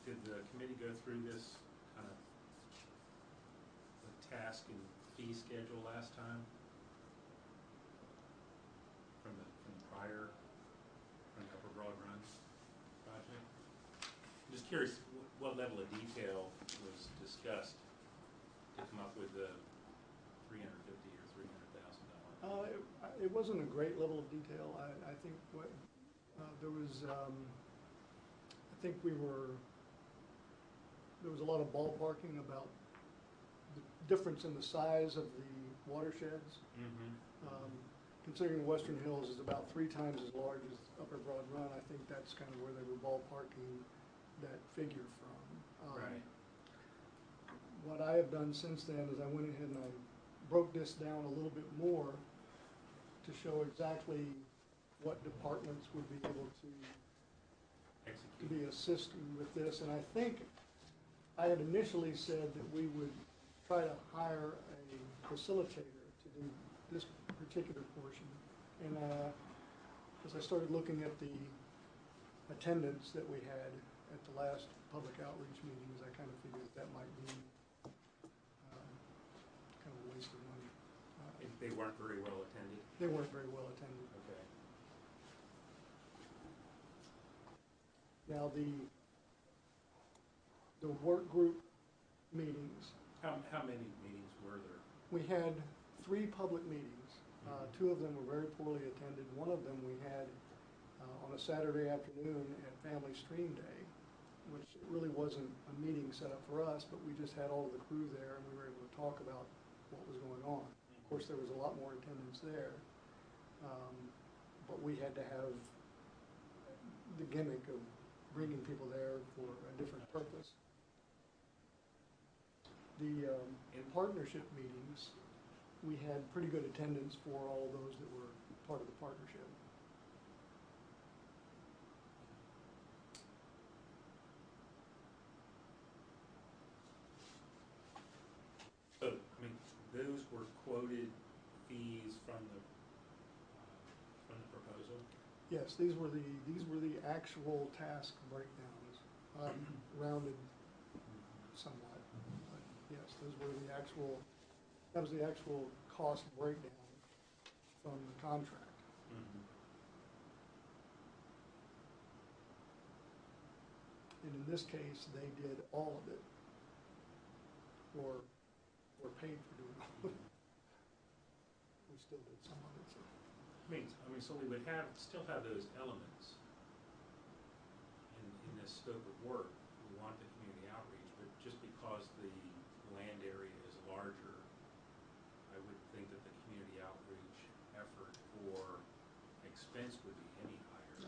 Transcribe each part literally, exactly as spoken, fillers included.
did the committee go through this kind of the task and fee schedule last time? From the, from the prior, from the Upper Broad Run project? I'm just curious what level of detail was discussed to come up with the three hundred fifty or three hundred thousand dollars? Uh, it, it wasn't a great level of detail. I, I think what, uh, there was, um, I think we were, there was a lot of ballparking about the difference in the size of the watersheds. Mm-hmm. Um, considering Western Hills is about three times as large as Upper Broad Run, I think that's kind of where they were ballparking that figure from. Um, Right. What I have done since then is I went ahead and I broke this down a little bit more to show exactly what departments would be able to, to Execute. be assisting with this. And I think I had initially said that we would try to hire a facilitator to do this particular portion. And uh, as I started looking at the attendance that we had at the last public outreach meetings, I kind of figured that, that might be um, kind of a waste of money. Uh, If they weren't very well attended? They weren't very well attended. Okay. Now, the, the work group meetings, How, how many meetings were there? we had three public meetings. Uh, two of them were very poorly attended. One of them we had uh, on a Saturday afternoon at Family Stream Day, which really wasn't a meeting set up for us, but we just had all of the crew there and we were able to talk about what was going on. Of course, there was a lot more attendance there, um, but we had to have the gimmick of bringing people there for a different purpose. The um, in partnership meetings, we had pretty good attendance for all those that were part of the partnership. So, I mean, those were quoted fees from the, uh, from the proposal? Yes, these were the, these were the actual task breakdowns, um, rounded somewhat. But yes, those were the actual, that was the actual cost breakdown from the contract. Mm-hmm. And in this case, they did all of it, or were paid for doing all of it. We still did some of it, so. I mean, I mean, so we would have, still have those elements in, in this scope of work. We want the community outreach, but just because the land area is larger, I would think that the community outreach effort or expense would be any higher. No.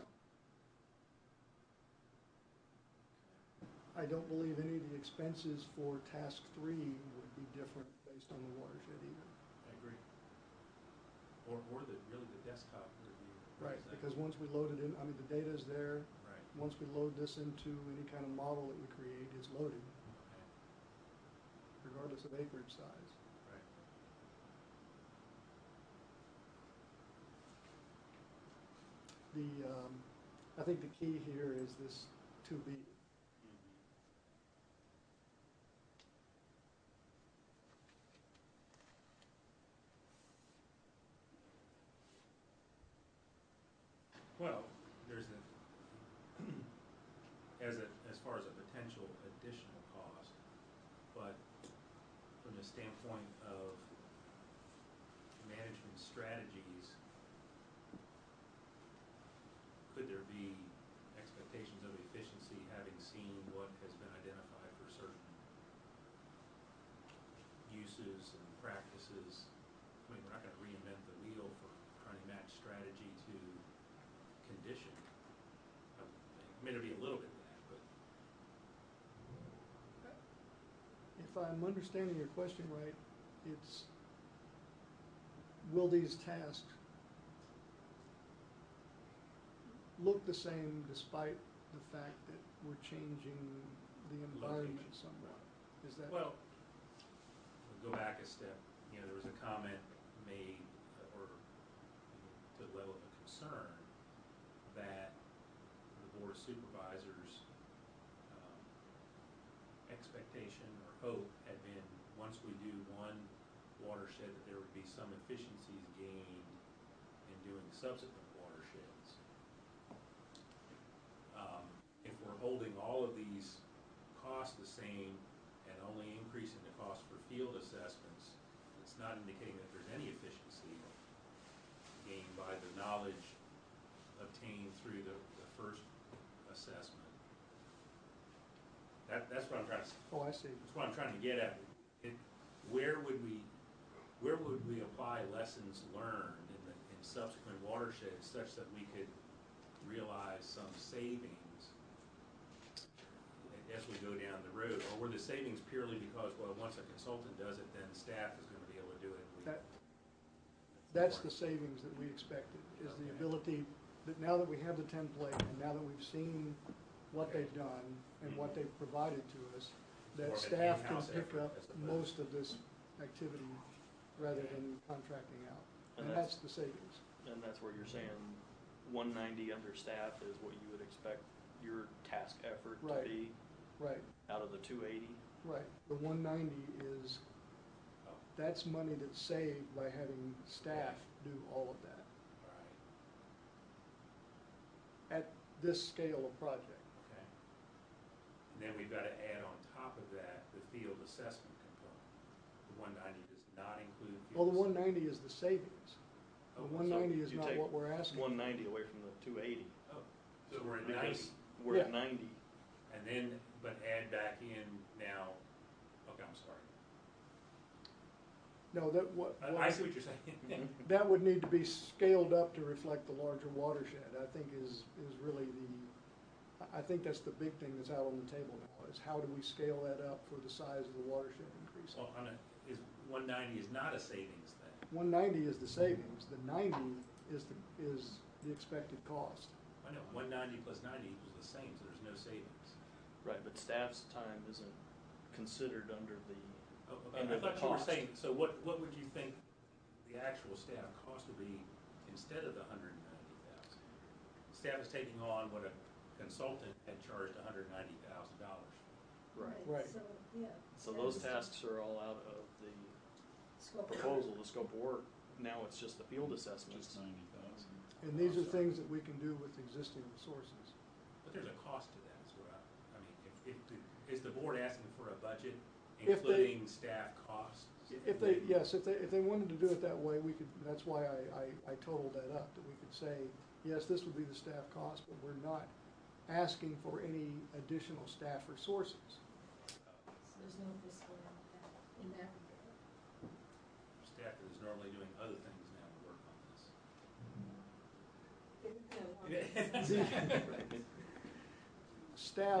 I don't believe any of the expenses for task three would be different based on the watershed either. I agree. Or, or the, really the desktop review. Right, because once we load it in, I mean, the data is there. Right. Once we load this into any kind of model that we create, it's loaded, Okay. regardless of acreage size. Right. The, um, I think the key here is this two B. Well, there's a, as a, as far as a potential additional cost, but from the standpoint of management strategies, could there be expectations of efficiency having seen what has been identified for certain uses and practices? I mean, we're not gonna reinvent the wheel for trying to match strategy to condition. I mean, there'd be a little bit of that, but. If I'm understanding your question right, it's, will these tasks look the same despite the fact that we're changing the environment Location. somewhat? Is that? Well, we'll go back a step. You know, there was a comment made, uh, or to the level of a concern, that the Board of Supervisors um, expectation or hope had been, once we do one watershed, that there would be some efficiencies gained in doing subsequent watersheds. Um, If we're holding all of these costs the same and only increasing the cost for field assessments, it's not indicating that there's any efficiency gained by the knowledge obtained through the, the first assessment. That, that's what I'm trying to, Oh, I see. that's what I'm trying to get at. It, where would we, where would we apply lessons learned in the, in subsequent watersheds such that we could realize some savings as we go down the road? Or were the savings purely because, well, once a consultant does it, then staff is gonna be able to do it? We- That, that's the savings that we expected, is the Okay. ability that now that we have the template and now that we've seen what they've done and what they've provided to us, More that of an staff can in-house pick effort up as opposed- most of this activity rather than contracting out. And And that's- that's the savings. And that's where you're saying one ninety under staff is what you would expect your task effort to Right. be Right, out of the two eighty? right. The one ninety is, Oh, that's money that's saved by having staff do all of that all right, at this scale of project. okay. And then we've gotta add on top of that the field assessment component. The one ninety does not include field. Well, the one assessment. ninety is the savings. The Oh, one ninety is you not take what we're asking. One ninety away from the two eighty. Oh, so we're at Because ninety, we're at Yeah. ninety. and then, but add back in now, okay, I'm sorry. No, that, what, I, I what- see what you're saying. that would need to be scaled up to reflect the larger watershed, I think is, is really the, I- I think that's the big thing that's out on the table now, is how do we scale that up for the size of the watershed increase? Well, on a, is, one ninety is not a savings then? One ninety is the savings, the ninety is the, is the expected cost. I know, one ninety plus ninety equals the same, so there's no savings. Right, but staff's time isn't considered under the, Oh, okay, Under I the thought you were cost. saying, so what, what would you think the actual staff cost would be instead of the hundred and ninety thousand? Staff is taking on what a consultant had charged a hundred and ninety thousand dollars. right. Right. So, yeah. So those tasks are all out of the Scope of proposal, work. the scope of work. Now it's just the field assessments. Just ninety thousand. And these are things that we can do with existing resources. But there's a cost to that, is what I, I mean, if, if, the- is the board asking for a budget If they- including staff costs? If they, yes, if they, if they wanted to do it that way, we could, that's why I, I, I totaled that up, that we could say, yes, this would be the staff cost, but we're not asking for any additional staff resources. So there's no fiscal impact in that regard. Staff that is normally doing other things now to work on this. Staff, Staff,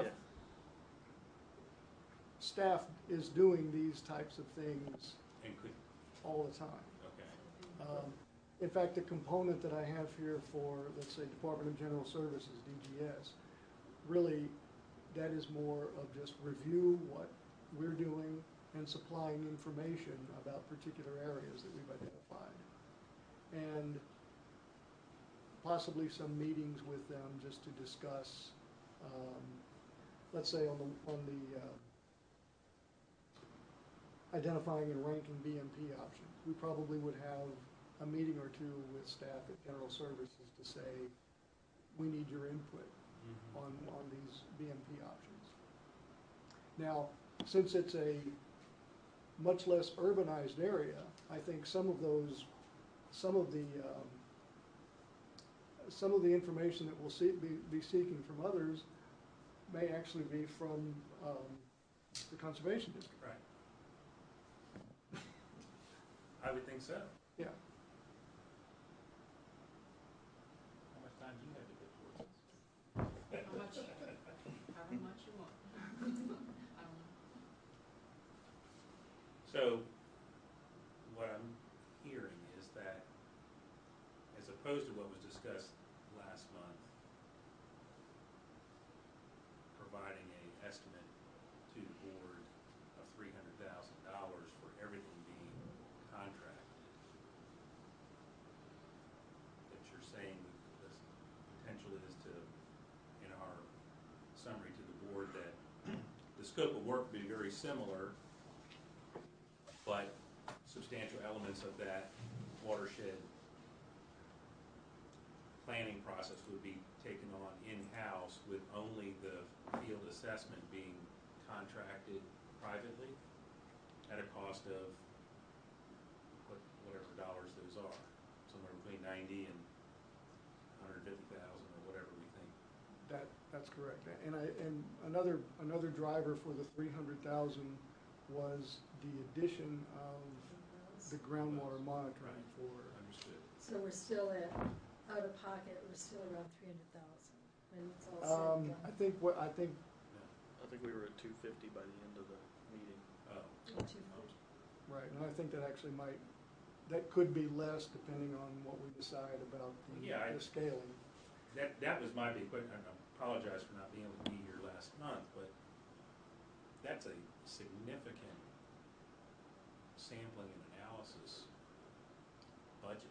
staff is doing these types of things and could, all the time. okay, Um, In fact, the component that I have here for, let's say, Department of General Services, D G S, really, that is more of just review what we're doing and supplying information about particular areas that we've identified. And possibly some meetings with them just to discuss, um, let's say on the, on the, uh, identifying and ranking B M P options. We probably would have a meeting or two with staff at General Services to say, we need your input Mhm. on, on these B M P options. Now, since it's a much less urbanized area, I think some of those, some of the, um, some of the information that we'll see, be, be seeking from others may actually be from, um, the Conservation District. right. I would think so. Yeah. How much time do you have to get towards this? How much, however much you want. I don't know. So, what I'm hearing is that, as opposed to what was discussed last month, providing a estimate to the board of three hundred thousand dollars for everything being contracted, that you're saying the potential is to, in our summary to the board, that the scope of work would be very similar, but substantial elements of that watershed planning process would be taken on in-house, with only the field assessment being contracted privately at a cost of what, whatever dollars those are, somewhere between ninety and one hundred fifty thousand, or whatever we think. That, that's correct. And I, and another, another driver for the three hundred thousand was the addition of the groundwater monitoring for, Understood. So we're still at, out of pocket, we're still around three hundred thousand, when it's all said um, and I done. think what, I think, I think we were at two fifty by the end of the meeting. Oh, Or two fifty. right, and I think that actually might, that could be less depending on what we decide about the, Yeah, I- the scaling. that, that was my big question. I apologize for not being able to be here last month, but that's a significant sampling and analysis budget.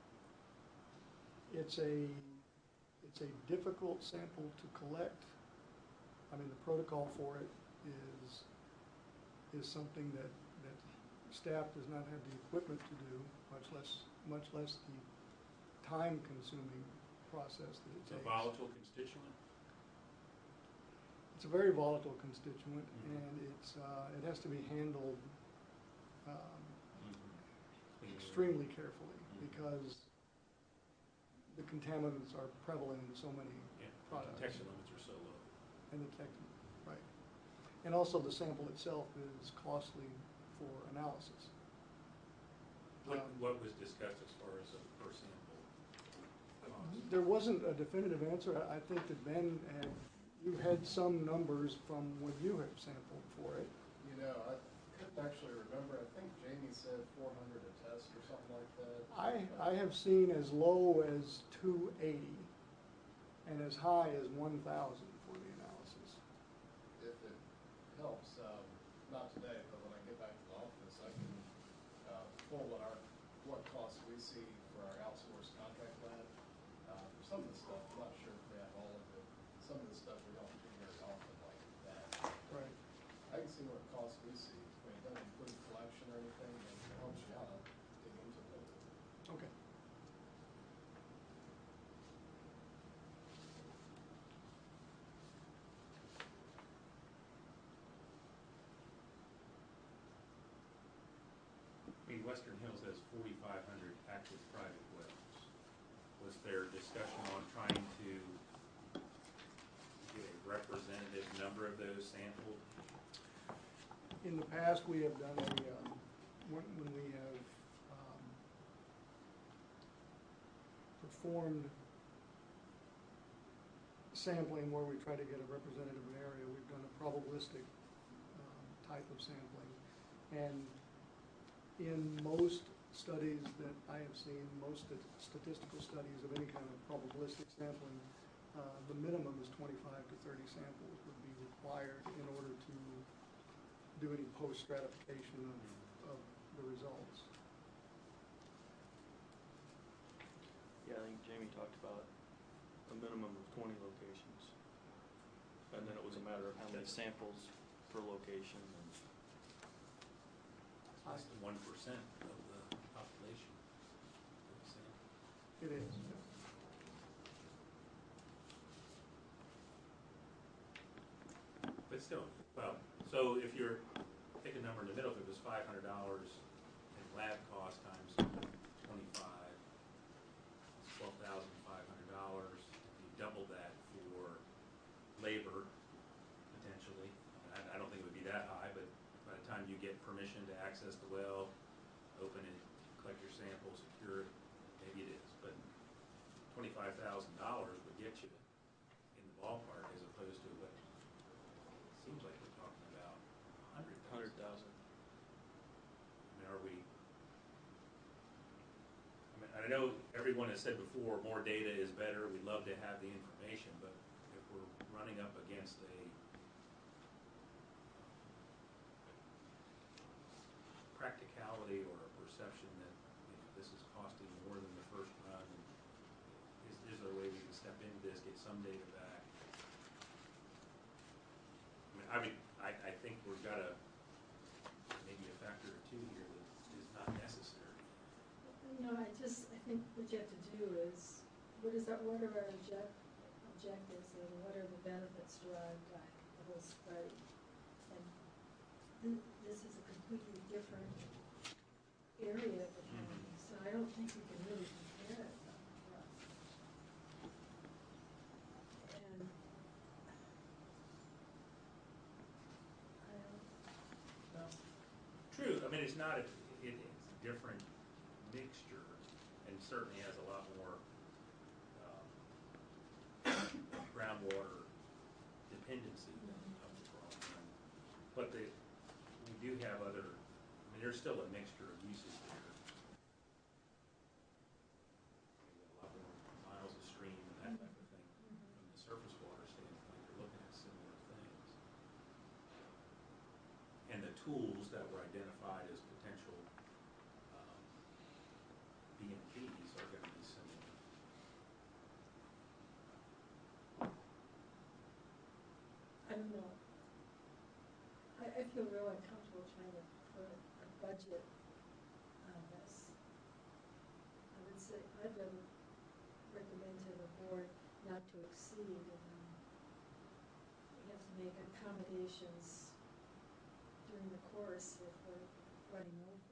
It's a, it's a difficult sample to collect. I mean, the protocol for it is, is something that, that staff does not have the equipment to do, much less, much less the time-consuming process that it It's a takes. volatile constituent. It's a very volatile constituent, Mhm. and it's, uh, it has to be handled, um, Mm-hmm. extremely carefully, Mhm. because the contaminants are prevalent in so many Yeah, products. detection limits are so low. And the tech, right. And also the sample itself is costly for analysis. What, Um, what was discussed as far as a per sample cost? There wasn't a definitive answer. I I think that Ben had, you had some numbers from when you had sampled for it. You know, I couldn't actually remember. I think Jamie said four hundred a test or something like that. I, I have seen as low as two eighty and as high as one thousand for the analysis. If it helps, um, not today, but when I get back to the office, I can, uh, pull what our, what costs we see for our outsourced contract lab. Uh, for some of the stuff, I'm not sure if they have all of it. Some of the stuff we don't do very often like that. Right. I can see what costs we see. When it doesn't include collection or anything, and if it helps you out, I'll dig into it a little bit. Okay. I mean, Western Hills has forty-five hundred active private wells. Was there discussion on trying to get a representative number of those sampled? In the past, we have done a, um, when, when we have, um, performed sampling where we try to get a representative of an area, we've done a probabilistic, um, type of sampling. And in most studies that I have seen, most stat- statistical studies of any kind of probabilistic sampling, uh, the minimum is twenty-five to thirty samples would be required in order to do any post-stratification of, of the results. Yeah, I think Jamie talked about a minimum of twenty locations. And then it was a matter of how many samples per location. and Less than one percent of the population of the sample. It is, yeah. But still, well, so if you're, pick a number in the middle, if it was five hundred dollars in lab cost times twenty-five, it's twelve thousand five hundred dollars. You double that for labor, potentially. I, I don't think it would be that high, but by the time you get permission to access the well, open it, collect your sample, secure it, maybe it is, but twenty-five thousand dollars would get you in the ballpark, as opposed to what seems like we're talking about a hundred thousand. Hundred thousand. I mean, are we, I mean, I know everyone has said before, more data is better, we'd love to have the information, but if we're running up against a practicality or a perception that, you know, this is costing more than the first run, and is, is there a way we can step into this, get some data back? I mean, I would, I I, I think we've got a, maybe a factor or two here that is not necessary. You know, I just, I think what you have to do is, what is that, what are our object, objectives and what are the benefits derived by the whole study? And th- this is a completely different area of the county, so I don't think you can really compare it. And I don't, True, I mean, it's not, a- it, it's a different mixture, and certainly has a lot more, um, groundwater dependency than up the broad run. But the, we do have other, I mean, there's still a mixture of uses there. We've got a lot more miles of stream and that type of thing. From the surface water standpoint, they're looking at similar things. And the tools that were identified as potential um, B M Ps are going to be similar. I don't know. I, I feel real uncomfortable trying to put a budget on this. I would say, I'd rather recommend to the board not to exceed, and then we have to make accommodations during the course if we're running over.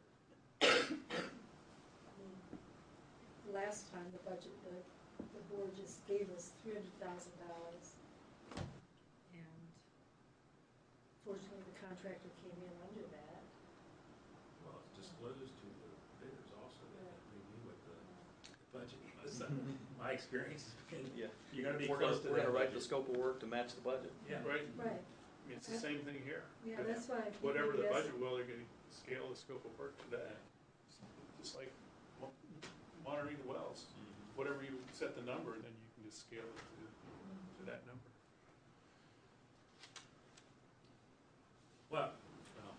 I mean, last time the budget, the, the board just gave us three hundred thousand dollars. And fortunately, the contractor came in under that. Well, it's disclosed to the bidders also that they knew what the the budget was. So my experience has been, Yeah. you're going to be We're close gonna, to we're that gonna write the budget. scope of work to match the budget. Yeah. Right, Right, I mean, it's the same thing here. yeah, that's why. I think Whatever maybe the that's- budget will, they're gonna scale the scope of work to that, just like mo- monitoring the wells. Whatever you set the number, then you can just scale it to, to that number. Well, um,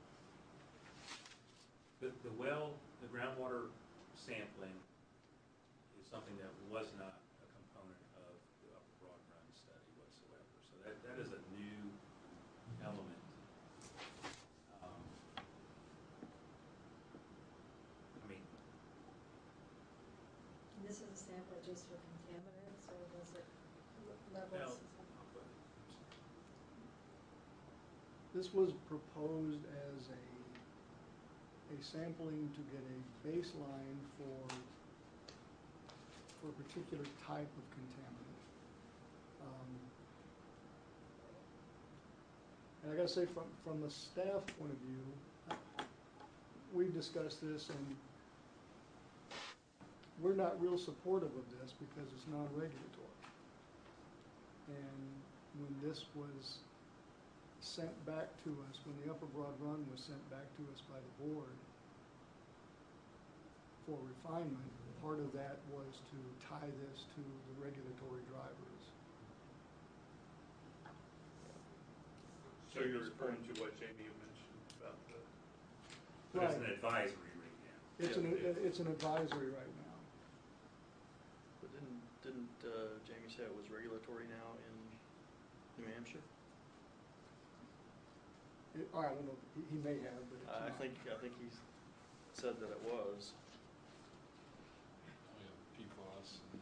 the, the well, the groundwater sampling is something that was not a component of the Upper Broad Run study whatsoever. So that, that is a new element. Um, I mean, And this is a sample just for contaminants, or was it well, levels? This was proposed as a, a sampling to get a baseline for, for a particular type of contaminant. Um, And I gotta say, from, from the staff point of view, we've discussed this, and we're not real supportive of this because it's non-regulatory. And when this was sent back to us, when the Upper Broad Run was sent back to us by the board for refinement, part of that was to tie this to the regulatory drivers. So you're referring to what Jamie had mentioned about the, but it's an Right. advisory right now. It's an, it's an advisory right now. But didn't, didn't, uh, Jamie say it was regulatory now in New Hampshire? It, I don't know, he, he may have, but it's I not. think, I think he said that it was. Oh, yeah, P FAS and.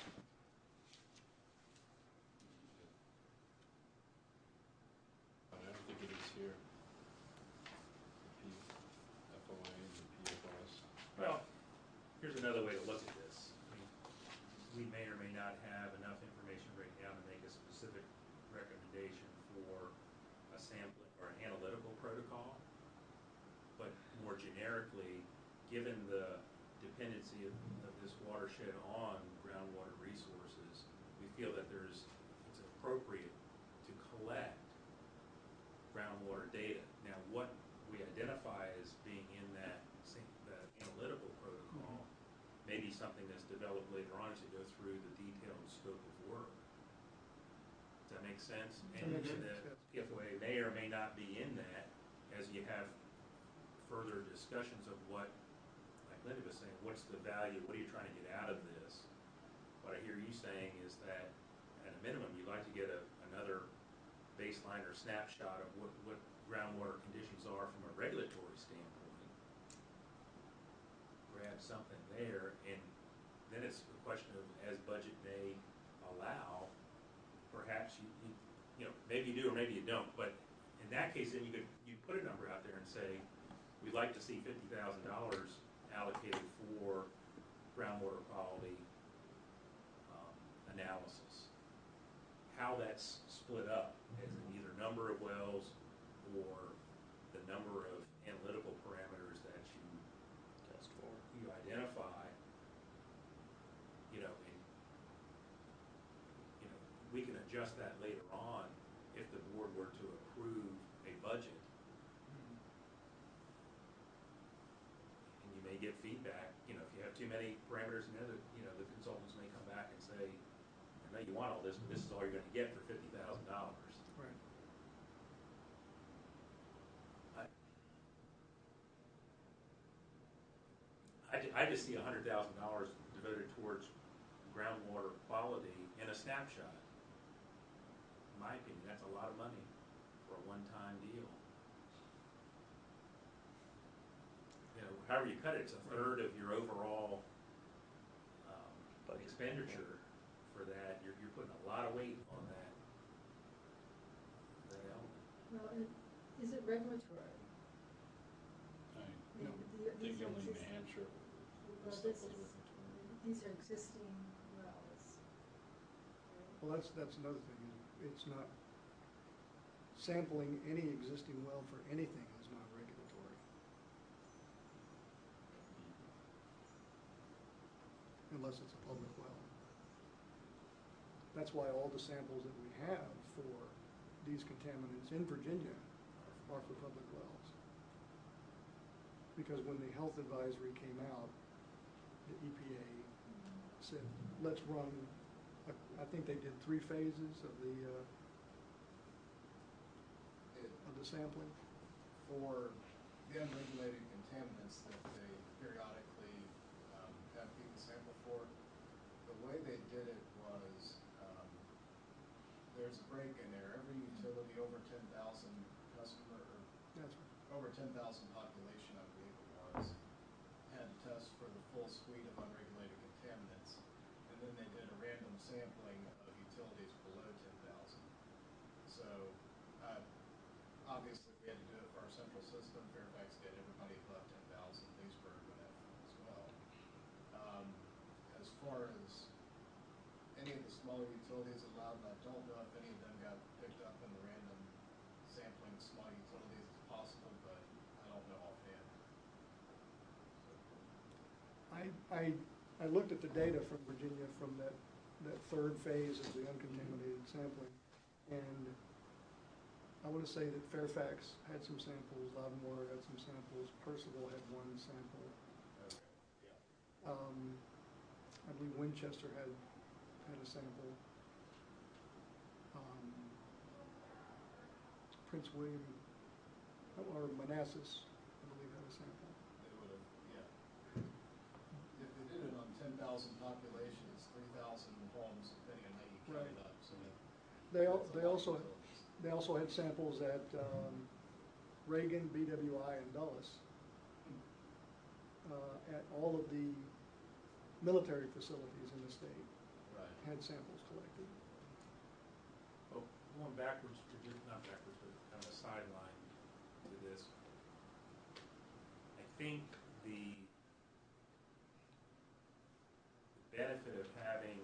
But I don't think it is here. The P F O A and the P F O S. Well, here's another way to look at this. I mean, we may or may not have enough information right now to make a specific recommendation for a sampling or an analytical protocol. But more generically, given the dependency of, of this watershed on groundwater resources, we feel that there's, it's appropriate to collect groundwater data. Now, what we identify as being in that, same- that analytical protocol may be something that's developed later on as you go through the detailed scope of work. Does that make sense? That And makes and sense, the yes. P F O A may or may not be in that as you have further discussions of what, like Linda was saying, what's the value, what are you trying to get out of this? What I hear you saying is that at a minimum, you'd like to get a, another baseline or snapshot of what, what groundwater conditions are from a regulatory standpoint. Grab something there, and then it's a question of, as budget may allow, perhaps you, you, you know, maybe you do or maybe you don't, but in that case, then you could, you put a number out there and say, we'd like to see fifty thousand dollars allocated for groundwater quality um, analysis. How that's split up as in either number of wells or the number of analytical parameters that you Test for. you identify, you know, and, you know, we can adjust that later on if the board were to approve a budget. And you may get feedback, you know, if you have too many parameters and other, you know, the consultants may come back and say, I know you want all this, but this is all you're gonna get for fifty thousand dollars. Right. I, ju- I just see a hundred thousand dollars devoted towards groundwater quality in a snapshot. In my opinion, that's a lot of money for a one-time deal. You know, however you cut it, it's a third of your overall, um, Budget. expenditure for that. You're, you're putting a lot of weight on that, that element. Well, and is it regulatory? I I mean, the- think these are only New exist- Hampshire, Well, stuff this was is, regulatory. these are existing wells. right? Well, that's, that's another thing, it's not, sampling any existing well for anything is not regulatory. Unless it's a public well. That's why all the samples that we have for these contaminants in Virginia are for public wells. Because when the health advisory came out, the E P A said, let's run, I I think they did three phases of the, uh, It- of the sampling. For the unregulated contaminants that they periodically um, have people sample for, the way they did it was, um, there's a break in there. Every utility over ten thousand customer, or That's right. over ten thousand population, I believe it was, had to test for the full suite of unregulated contaminants. And then they did a random sampling of utilities below ten thousand. So, uh, obviously, we had to do it for our central system. Fairfax did everybody above ten thousand, Leesburg went that as well. Um, as far as any of the smaller utilities allowed, and I don't know if any of them got picked up in the random sampling of small utilities, it's possible, but I don't know offhand. I, I, I looked at the data from Virginia from that, that third phase of the uncontaminated sampling, and I want to say that Fairfax had some samples, Loudon had some samples, Percival had one sample. Okay, yeah. Um, I believe Winchester had, had a sample. Um, Prince William, or Manassas, I believe, had a sample. They would have, yeah. If they did it on ten thousand population, it's three thousand homes, depending on how you count it Right. up, so. They, al- that's a they lot of also, utilities. they also had samples at um, Reagan, B W I, and Dulles, uh, at all of the military facilities in the state, Right. had samples collected. Well, going backwards, for just, not backwards, but kind of a sideline to this, I think the benefit of having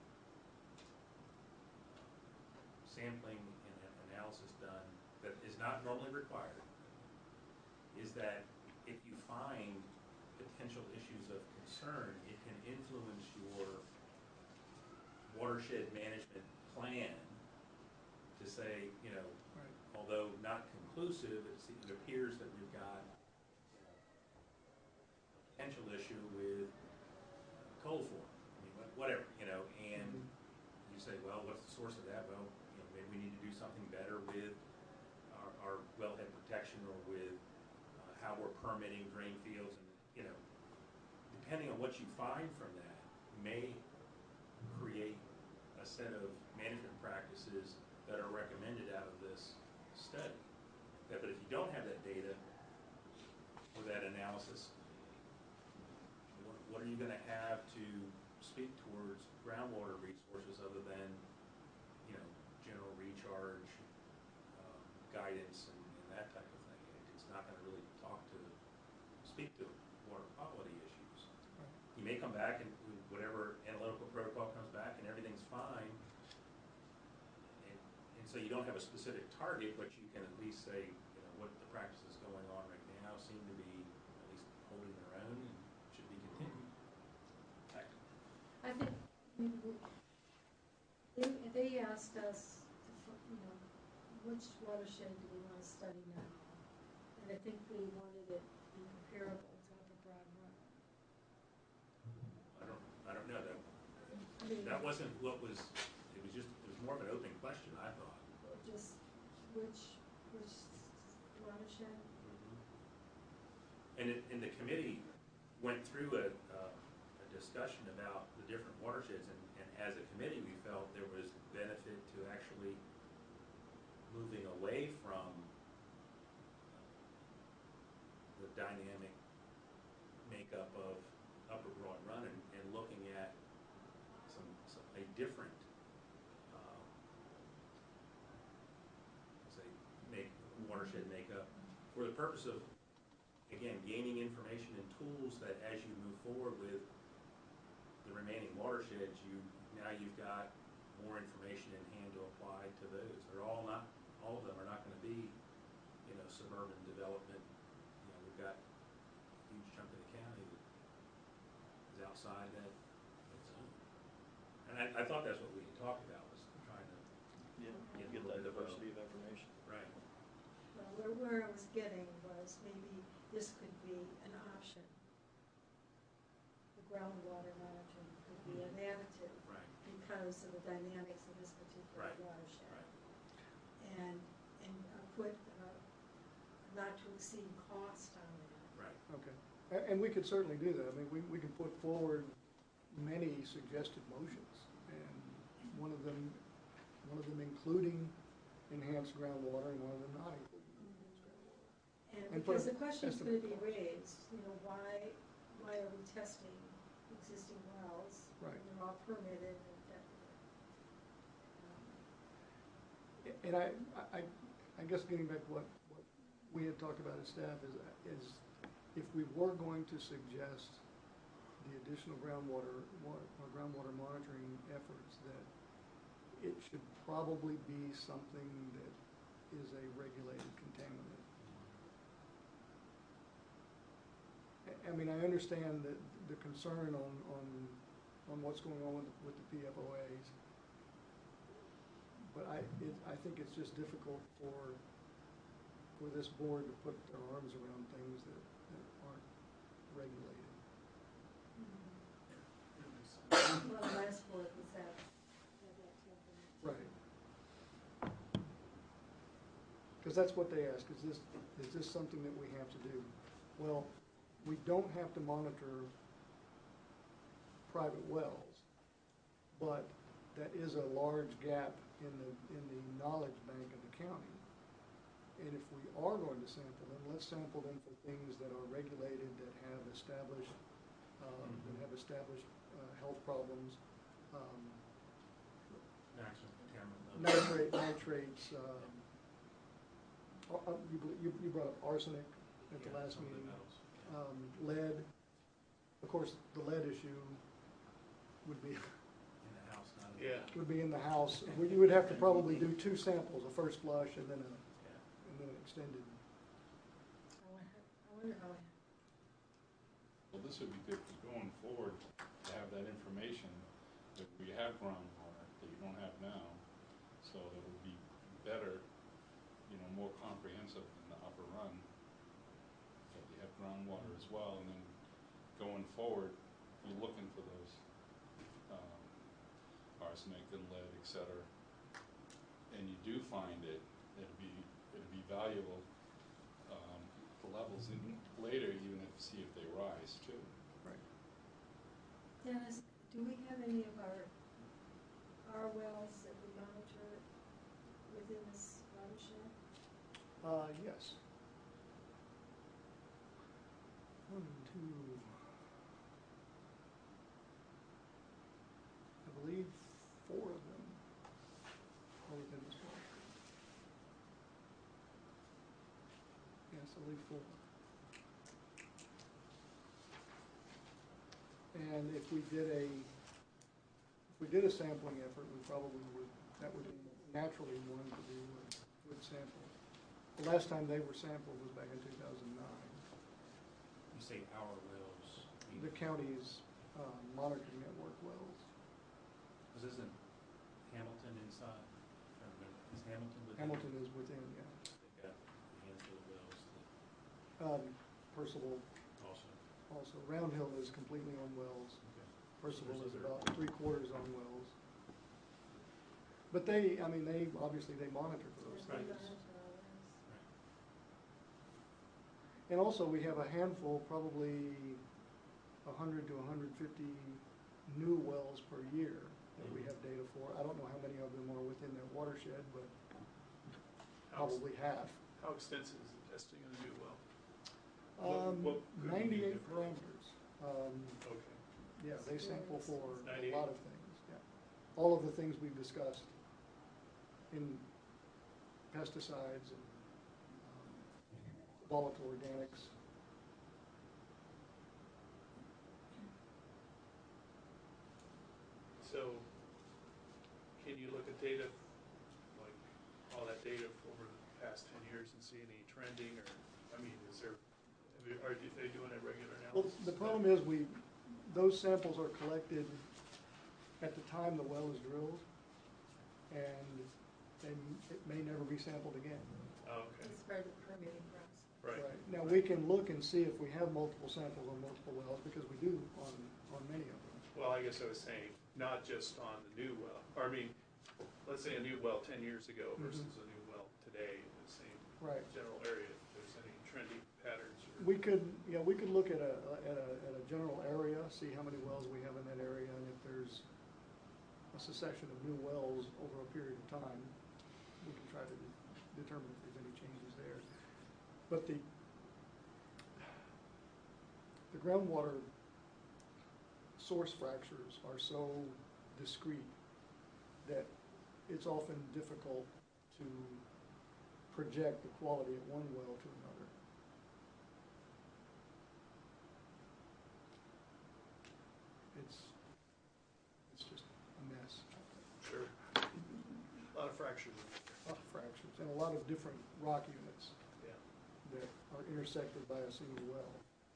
sampling and analysis done that is not normally required is that if you find potential issues of concern, it can influence your watershed management plan to say, you know, Right. although not conclusive, it se- it appears that we've got, you know, potential issue with coal form, I mean, wha- whatever, you know, and you say, well, what's the source of that? Well, you know, maybe we need to do something better with our, our wellhead protection or with uh, how we're permitting drain fields, and, you know, depending on what you find from that, may create a set of management practices that are recommended out of the study. But but if you don't have that data or that analysis, what, what are you gonna have to speak towards groundwater resources other than, you know, general recharge, um, guidance and, and that type of thing? It- It's not gonna really talk to, speak to water quality issues. You may come back and whatever analytical protocol comes back and everything's fine. And, and so you don't have a specific target, but you can at least say, you know, what the practices going on right now seem to be at least holding their own and should be continued. I think, we- we- they, they asked us, to f- you know, which watershed do we want to study now? And I think we wanted it to be comparable to Upper Broad Run. I don't, I don't know, that, I mean, that wasn't what was, it was just, it was more of an open question, I thought. just which, which watershed? And it, and the committee went through a, uh, a discussion about the different watersheds, and, and as a committee, we felt there was benefit to actually moving away from the dynamic makeup of Upper Broad Run and, and looking at some, some, a different, um, say, make, watershed makeup for the purpose of, again, gaining information and tools that as you move forward with the remaining watersheds, you, now you've got more information in hand to apply to those. They're all not, all of them are not gonna be, you know, suburban development. You know, we've got a huge chunk of the county that is outside that, that zone. And I, I thought that's what we had talked about, was trying to, Yeah, Get a get little that bit of a- diversity of information. right, Well, where, where I was getting was maybe this could be an option. The groundwater monitoring could be an additive right, because of the dynamics of this particular Right, watershed. right. And, and uh, put uh, not to exceed cost on that. right. Okay, A- and we could certainly do that. I mean, we, we can put forward many suggested motions, and one of them, one of them including enhanced groundwater, and one of them not including enhanced groundwater. And And put because a the question's estimate. gonna be raised, you know, why, why are we testing existing wells? Right. And they're all permitted and that. um, And I, I, I guess getting back to what, what we had talked about as staff is, is if we were going to suggest the additional groundwater, wa- or groundwater monitoring efforts, that it should probably be something that is a regulated contaminant. I- I mean, I understand that the concern on, on, on what's going on with, with the P F O As. But I, it, I think it's just difficult for, for this board to put their arms around things that, that aren't regulated. Well, the last board was that, had that temperament. Right. Because that's what they ask, is this, is this something that we have to do? Well, we don't have to monitor private wells, but that is a large gap in the, in the knowledge bank of the county. And if we are going to sample them, let's sample them for things that are regulated, that have established, um, that have established, uh, health problems, um, Maximum contaminant level. nitrate, nitrates, um, uh, uh, you, bel- you, you brought up arsenic at the Yeah, last some of the meeting, metals, yeah. um, lead. Of course, the lead issue would be, In the house, not in the. Yeah. would be in the house. Well, you would have to probably do two samples, a first flush and then a, Yeah. and then an extended. I wonder, I wonder how, Well, this would be good for going forward, to have that information, that we have groundwater that you don't have now, so that would be better, you know, more comprehensive than the upper run. That you have groundwater as well, and then going forward, you're looking for those, um, arsenic and lead, et cetera. And you do find it, it'd be, it'd be valuable, um, the levels in later, even if, see if they rise too. Right. Dennis, do we have any of our, our wells that we monitor within this watershed? Uh, yes. One, two, I believe four of them are within this park. Yes, I believe four. And if we did a, if we did a sampling effort, we probably would, that would be naturally one to do would, would sample. The last time they were sampled was back in two thousand nine. You say our wells. The county's uh, monitoring network wells. Was this in Hamilton inside? I don't remember. Is Hamilton within? Hamilton is within, yeah. They've got a handful of wells that Um, Percival also. also. Round Hill is completely on wells. Okay. Percival There's is other- about three quarters on wells. But they, I mean, they, obviously they monitor for those Right. things. Right. And also, we have a handful, probably a hundred to a hundred fifty new wells per year that we have data for. I don't know how many of them are within that watershed, but How ex- probably half. How extensive is the testing of the new well? What- Um, what could be ninety-eight different? parameters. Um, Okay. yeah, they sample for a ninety-eight. lot of things, yeah. All of the things we've discussed in pesticides and um, volatile organics. So, can you look at data, like, all that data over the past ten years and see any trending, or, I mean, is there, are they doing a regular Well, analysis? the problem is we, those samples are collected at the time the well is drilled, and then it may never be sampled again. Oh, okay, It's part of the permitting process. right. Now, we can look and see if we have multiple samples on multiple wells, because we do on, on many of them. Well, I guess I was saying, not just on the new well, or I mean, let's say a new well ten years ago versus a new well today in the same Right. general area, if there's any trending patterns or. We could, yeah, we could look at a, at a, at a general area, see how many wells we have in that area, and if there's a succession of new wells over a period of time, we can try to de- determine if there's any changes there. But the, the groundwater source fractures are so discrete that it's often difficult to project the quality of one well to another. It's, it's just a mess. Sure. A lot of fractures in A lot of fractures and a lot of different rock units there, yeah. that are intersected by a single well.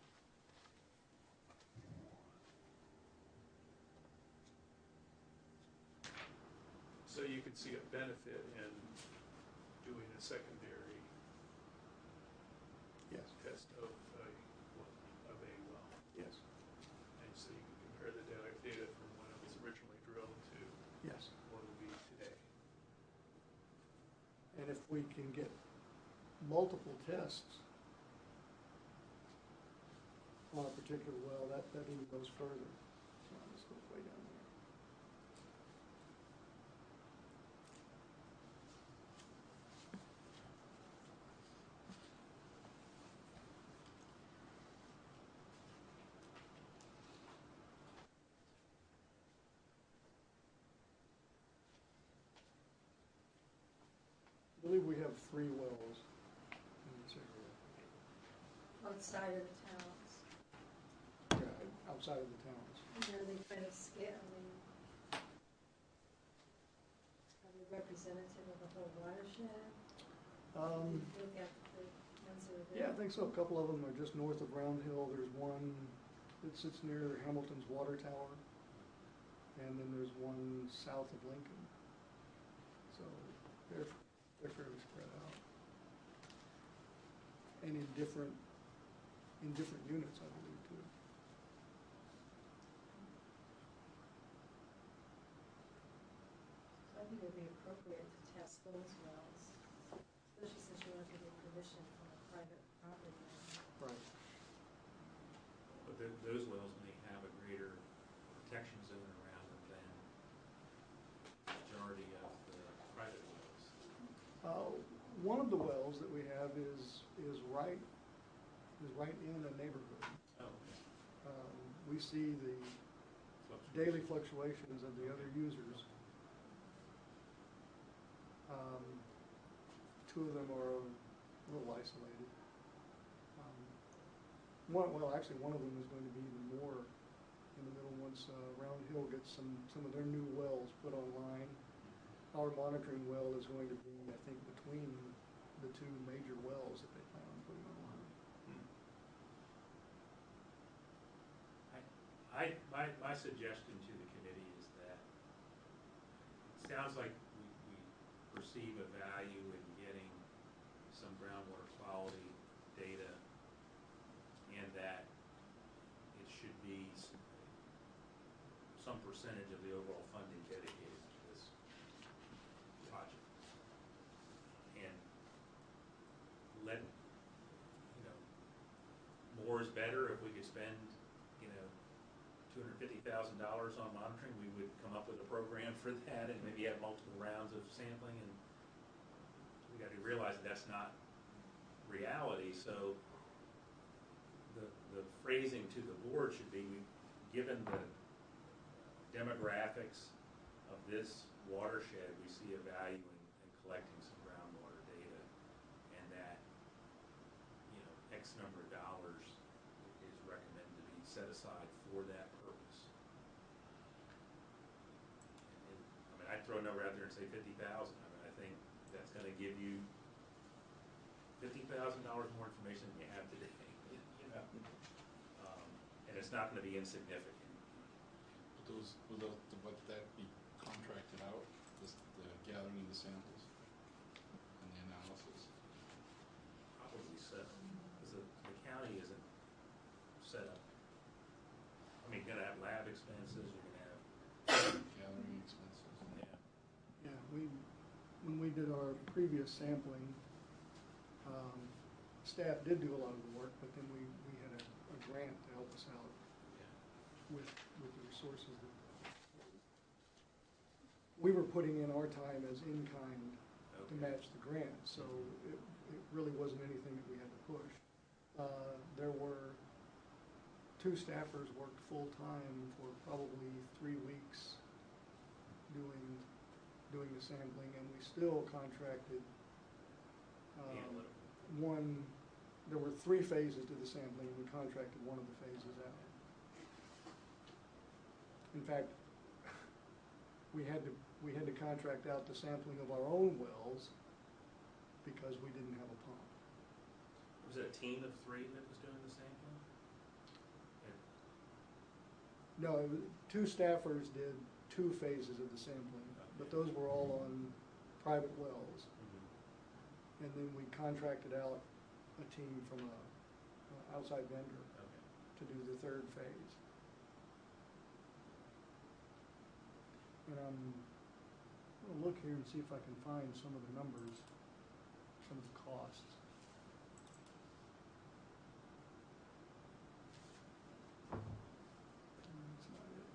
So you could see a benefit in doing a secondary Yes, test of a, of a well. yes, And so you can compare the data, data from when it was originally drilled to yes. what it will be today. And if we can get multiple tests on a particular well, that, that even goes further. So this goes way down there. I believe we have three wells in this area. Outside of the towns. Yeah, outside of the towns. And are they kind of scale, I mean, are they representative of the whole watershed? Um, Look at the ones that are there. Yeah, I think so. A couple of them are just north of Round Hill. There's one that sits near Hamilton's water tower. And then there's one south of Lincoln. So they're, they're fairly spread out. And in different, in different units, I believe, too. So I think it would be appropriate to test those wells, especially since you have to get permission from a private property owner. Right. But th- those wells may have a greater protection zone around them than the majority of the private wells. Uh, one of the wells that we have is, is right, is right in a neighborhood. Oh, okay. Um, We see the daily fluctuations of the other users. Um, Two of them are a little isolated. Um, One, well, actually, one of them is going to be even more in the middle once uh, Round Hill gets some, some of their new wells put online. Our monitoring well is going to be, I think, between the two major wells that they plan on putting online. I, my, my suggestion to the committee is that it sounds like we, we perceive a value in getting some groundwater quality data, and that it should be s- some percentage of the overall funding dedicated to this project. And let, you know, more is better. If we could spend, you know, two hundred fifty thousand dollars on monitoring, we would come up with a program for that and maybe have multiple rounds of sampling. And we got to realize that that's not reality. So the, the phrasing to the board should be, given the demographics of this watershed, we see a value in, in collecting some groundwater data, and that, you know, X number of dollars is recommended to be set aside for that purpose. And, I mean, I'd throw a number out there and say fifty thousand. I mean, I think that's going to give you fifty thousand dollars more information than you have today. You know, um, and it's not going to be insignificant. But those, will the, the- would that be contracted out, this, the gathering of the samples and the analysis? Probably so, because the, the county isn't set up. I mean, you're gonna have lab expenses, you're gonna have, Gathering expenses? yeah. Yeah, we, when we did our previous sampling, um, staff did do a lot of the work, but then we, we had a, a grant to help us out with, with the resources that we were putting in our time as in-kind to Okay. match the grant, so it, it really wasn't anything that we had to push. Uh, there were, two staffers worked full-time for probably three weeks doing, doing the sampling, and we still contracted, um, Analytical. one, there were three phases to the sampling, and we contracted one of the phases out. In fact, we had to, we had to contract out the sampling of our own wells because we didn't have a pump. Was it a team of three that was doing the sampling? And- No, it was, two staffers did two phases of the sampling, but those were all on private wells. And then we contracted out a team from a, a outside vendor Okay. to do the third phase. And I'm gonna look here and see if I can find some of the numbers, some of the costs. That's not it.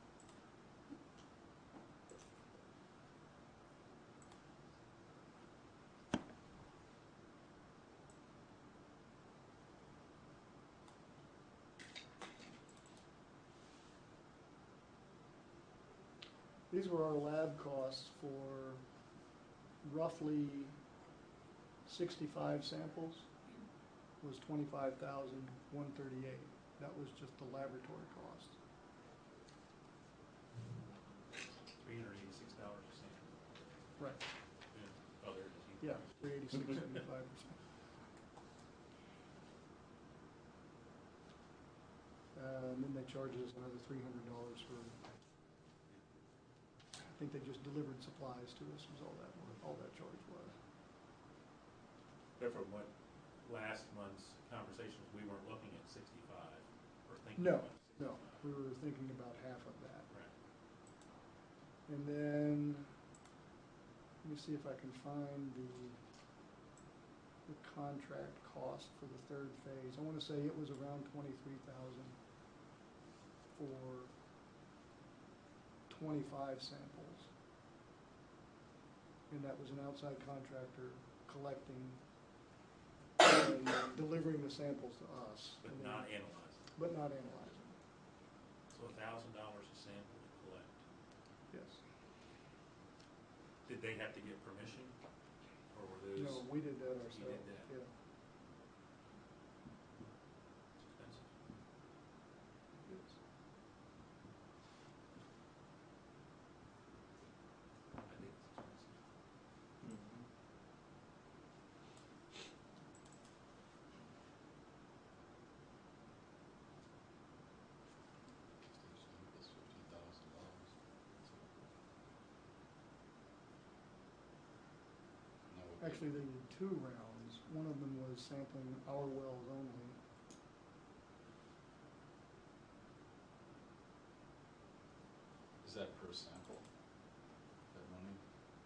These were our lab costs for roughly sixty-five samples, was twenty-five thousand one thirty-eight. That was just the laboratory cost. Three hundred eighty-six dollars a sample. Right. Yeah. Oh, there it is. Yeah, three eighty-six seventy-five percent. Uh, and then they charged us another three hundred dollars for, I think they just delivered supplies to us, was all that, all that charge was. But from what last month's conversations, we weren't looking at sixty-five or thinking No, about sixty-five. no, we were thinking about half of that. Right. And then, let me see if I can find the, the contract cost for the third phase. I wanna say it was around twenty-three thousand for twenty-five samples. And that was an outside contractor collecting and delivering the samples to us. But and then- not analyzing. But not analyzing, So a thousand dollars a sample to collect. yes. Did they have to get permission? Or were those? No, we did that ourselves, You did that. yeah. Expensive. Yes. I think it's expensive. Mhm. That's fifty thousand dollars. Actually, they did two rounds. One of them was sampling our wells only. Is that per sample, that money?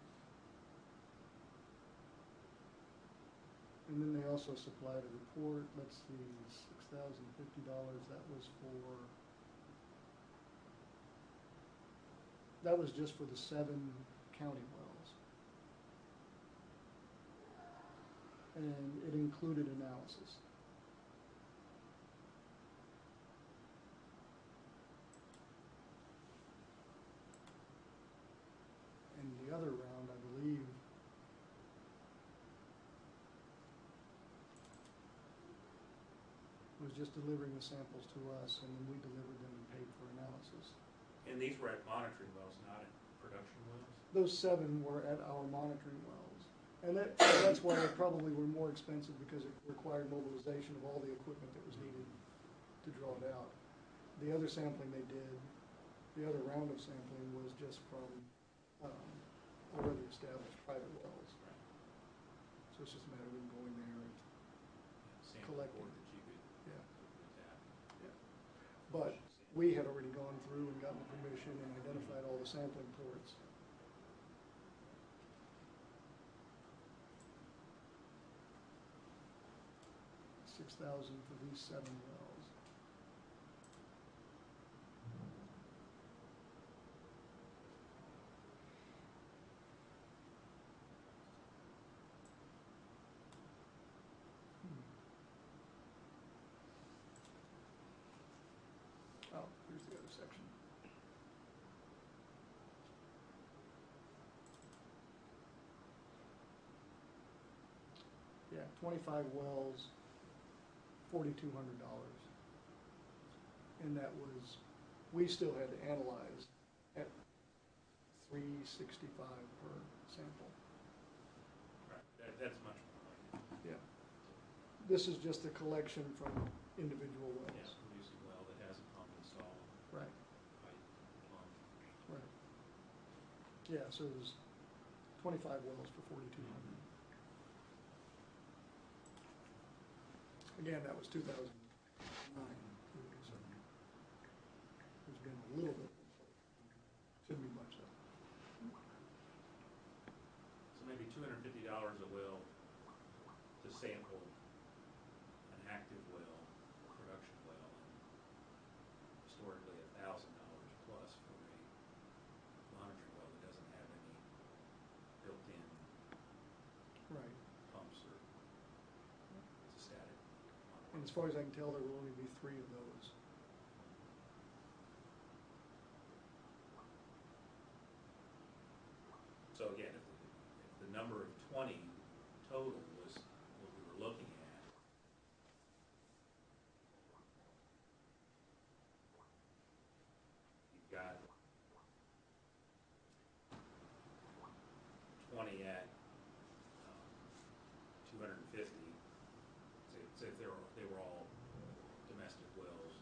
And then they also supplied a report, let's see, six thousand fifty dollars, that was for, that was just for the seven county wells. And it included analysis. And the other round, I believe, was just delivering the samples to us, and then we delivered them and paid for analysis. And these were at monitoring wells, not at production wells? Those seven were at our monitoring wells. And that, that's why they probably were more expensive, because it required mobilization of all the equipment that was needed to draw it out. The other sampling they did, the other round of sampling was just from um, already established private wells. So it's just a matter of them going there and, Sample Collecting. report that you could, yeah, could tap. yeah. But we had already gone through and gotten the permission and identified all the sampling ports. Six thousand for these seven wells. Hmm. Oh, here's the other section. Yeah, twenty-five wells, forty-two hundred dollars. And that was, we still had to analyze at three sixty-five per sample. Right, that, that's much more like it. Yeah. This is just a collection from individual Yeah, wells. producing well that has a pump installed, Right, pipe, plumb. right. Yeah, so it was twenty-five wells for forty-two hundred. Again, that was two thousand nine, so there's been a little bit, shouldn't be much though. So maybe two hundred and fifty dollars a well to sample an active well, production well, and historically a thousand dollars plus for a monitoring well that doesn't have any built-in Right. pumps or it's a static monitor. And as far as I can tell, there will only be three of those. So again, if, if the number of twenty total was what we were looking at, you've got twenty at um, two hundred and fifty, say, say if they were, they were all domestic wells.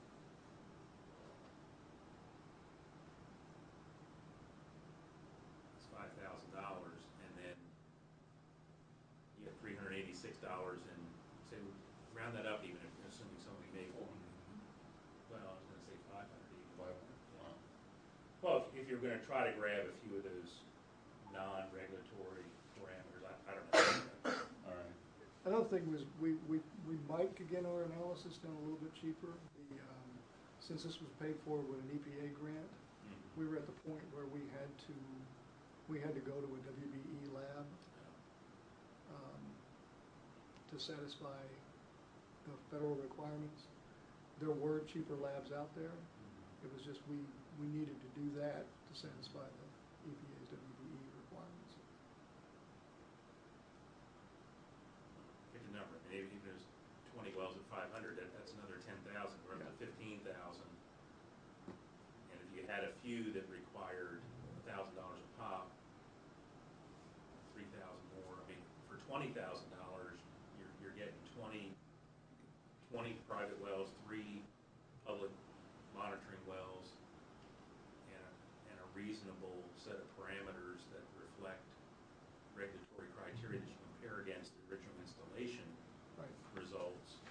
It's five thousand dollars, and then you have three hundred eighty-six dollars in, say, round that up even, if assuming somebody made, well, I was gonna say five hundred even. Five hundred? Wow. Well, if, if you're gonna try to grab a few of those non-regulatory parameters, I, I don't know. All right. Another thing was, we, we, we might could get our analysis done a little bit cheaper. The, um, since this was paid for with an E P A grant, Mhm. we were at the point where we had to, we had to go to a W B E lab. Um, to satisfy the federal requirements. There were cheaper labs out there. It was just we, we needed to do that to satisfy the E P A's W D E requirements. Pick a number, maybe even if there's twenty wells at five hundred, that, that's another ten thousand, we're up to Yeah. fifteen thousand. And if you had a few that required a thousand dollars a pop, three thousand more, I mean, for twenty thousand dollars, you're, you're getting twenty, twenty private wells, three public monitoring wells, and a, and a reasonable set of parameters that reflect regulatory criteria that you compare against the original installation Right. results.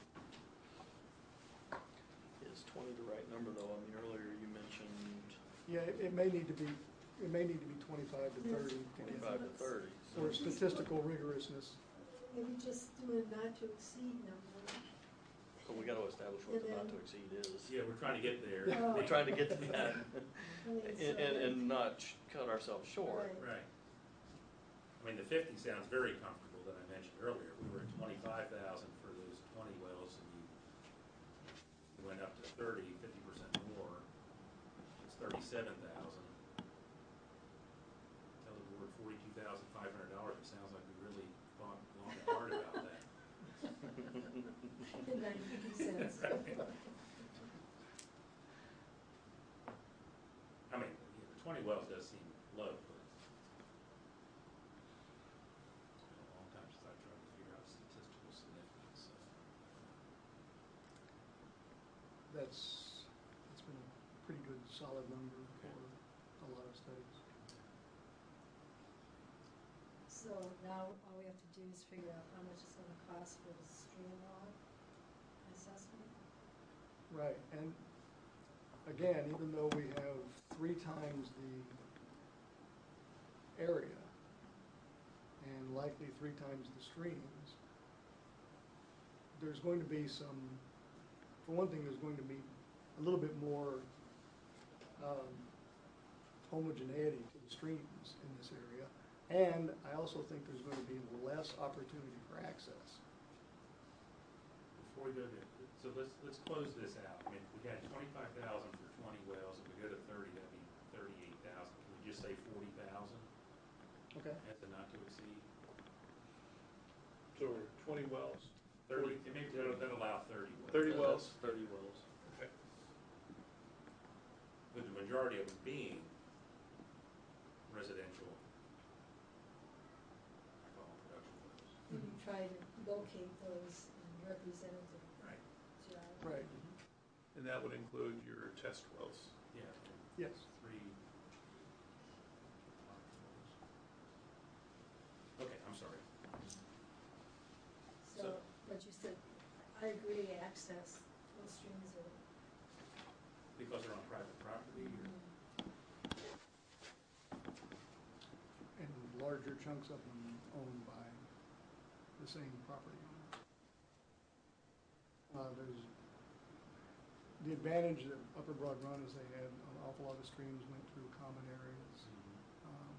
Is twenty the right number though? I mean, earlier you mentioned Yeah, it, it may need to be, it may need to be twenty-five to thirty to get, twenty-five to thirty. for statistical rigorousness. Maybe just do a not to exceed number. But we gotta establish what the not to exceed is. Yeah, we're trying to get there. Yeah. We're trying to get to that I mean, and, so- and, and not sh- cut ourselves short. Right. Right. I mean, the fifty sounds very comfortable that I mentioned earlier. We were at twenty-five thousand for those twenty wells, and you you went up to thirty, fifty percent more. It's thirty-seven thousand. Tell the board forty-two thousand five hundred dollars, it sounds like we really thought long and hard about that. ninety cents. I mean, yeah, twenty wells does seem low, but it's been a long time since I tried to figure out statistical significance, so. That's, it's been a pretty good solid number for a lot of studies. So now all we have to do is figure out how much it's gonna cost for the stream log assessment. Right, and again, even though we have three times the area and likely three times the streams, there's going to be some, for one thing, there's going to be a little bit more um, homogeneity to the streams in this area. And I also think there's going to be less opportunity for access. Before we go there, so let's, let's close this out. I mean, if we had twenty-five thousand for twenty wells, if we go to thirty, that'd be thirty-eight thousand. Can we just say forty thousand Okay. as a not to exceed? So we're twenty wells, Thirty, maybe that'll, that'll allow thirty wells. thirty Uh, wells. that's Thirty wells. Okay. With the majority of them being residential, I call them production wells. And you try to locate those in representative Right. geography. Right, And that would include your test wells. Yeah. yes. Three. Okay, I'm sorry. So, but you said, I agree, access, those streams are. Because they're on private property or? And larger chunks of them owned by the same property owner. Uh, there's, the advantage of Upper Broad Run is they had an awful lot of streams went through common areas. Um,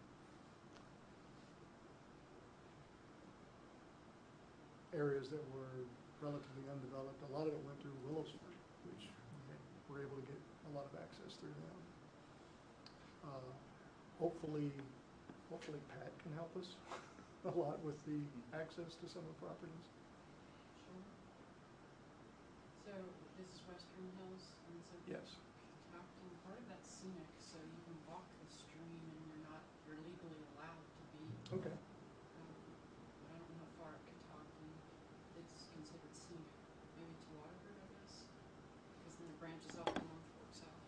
Areas that were relatively undeveloped, a lot of it went through Willowsburg, which we had- were able to get a lot of access through them. Uh, Hopefully, hopefully Pat can help us a lot with the access to some of the properties. Sure. So this is Western Hills, and so. Yes. Catoctin, part of that's scenic, so you can walk the stream and you're not, you're legally allowed to be. Okay. Um, but I don't know how far up Catoctin it's considered scenic, maybe to Waterford, I guess, because then it branches off to North Fork South.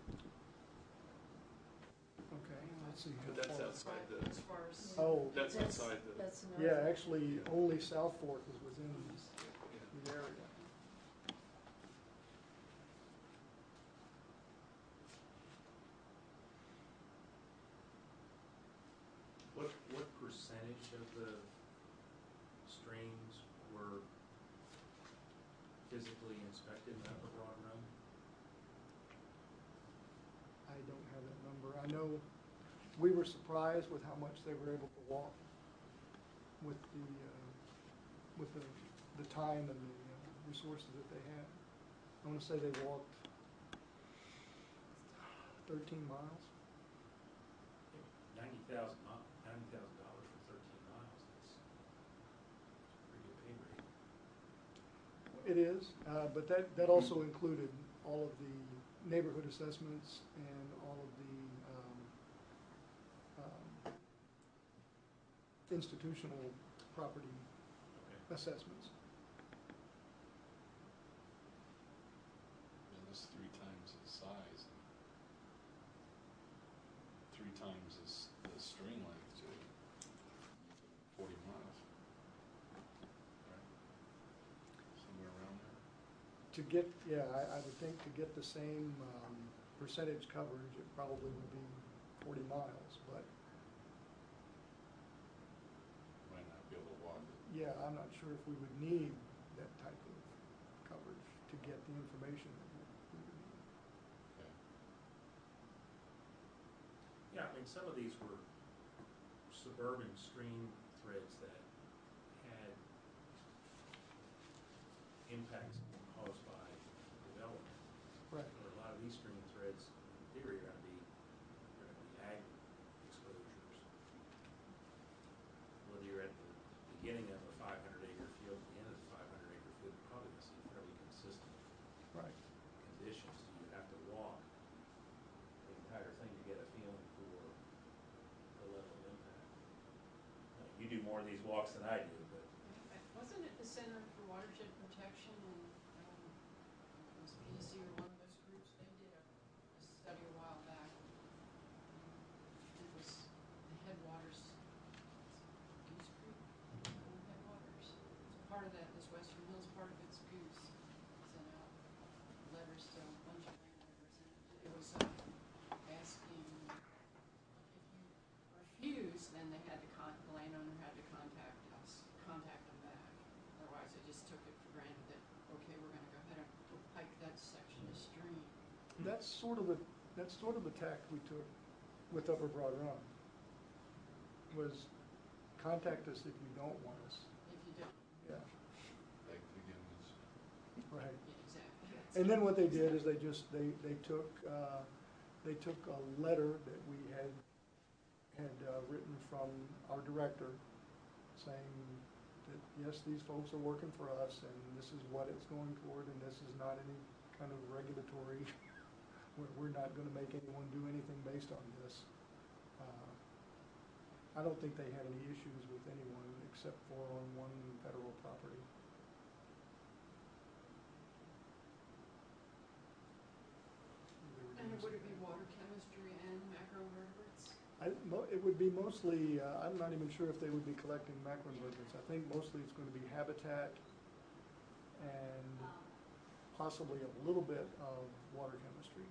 Okay, let's see. But how that's far- outside the, As far as. Oh, that's outside the, That's another. yeah, actually, only South Fork is within yeah. the area. What, what percentage of the streams were physically inspected in Upper Broad Run? I don't have that number. I know we were surprised with how much they were able to walk with the, uh, with the the time and the uh, resources that they had. I want to say they walked thirteen miles. Ninety thousand miles, ninety thousand dollars for thirteen miles, that's a pretty good pay rate. It is, uh, but that, that also included all of the neighborhood assessments and all of the um, um, institutional property Okay. assessments. And this three times its size, and three times its, the string length too. Forty miles. Right? Somewhere around there. To get, yeah, I, I would think to get the same um, percentage coverage, it probably would be forty miles, but Might not be able to walk it. yeah, I'm not sure if we would need that type of coverage to get the information that we we would need. Okay. Yeah, I mean, some of these were suburban stream threads that had impacts caused by development. Right. Or a lot of these stream threads, in theory, are gonna be, are gonna be ag exposures. Whether you're at the beginning of a five hundred acre field, at the end of the five hundred acre field, you're probably gonna see fairly consistent Right. conditions. So you have to walk the entire thing to get a feeling for the level of impact. Now, you do more of these walks than I do, but Wasn't it the Center for Watershed Protection and, um, it was P C or one of those groups, they did a, a study a while back. It was the headwaters, Goose Creek, um, headwaters. So part of that, this Western Hills, part of it's Goose, sent out letters to a bunch of landowners, and it was, uh, asking if you refuse, then they had to con, the landowner had to contact us, contact them back. Otherwise, they just took it for granted that, okay, we're gonna go ahead and hike that section of stream. That's sort of the, that's sort of the tack we took with Upper Broad Run, was contact us if you don't want us. If you don't, Yeah, Beg forgiveness. right. yeah, exactly. That's And it. then what they did is they just, they, they took, uh, they took a letter that we had, had uh, written from our director saying that, yes, these folks are working for us and this is what it's going toward and this is not any kind of regulatory, we're, we're not gonna make anyone do anything based on this. Uh, I don't think they had any issues with anyone except for on one federal property. They were And doing would it some- be water chemistry and macroinvertebrates? I, mo- it would be mostly, uh, I'm not even sure if they would be collecting macroinvertebrates. I think mostly it's going to be habitat and possibly a little bit of water chemistry.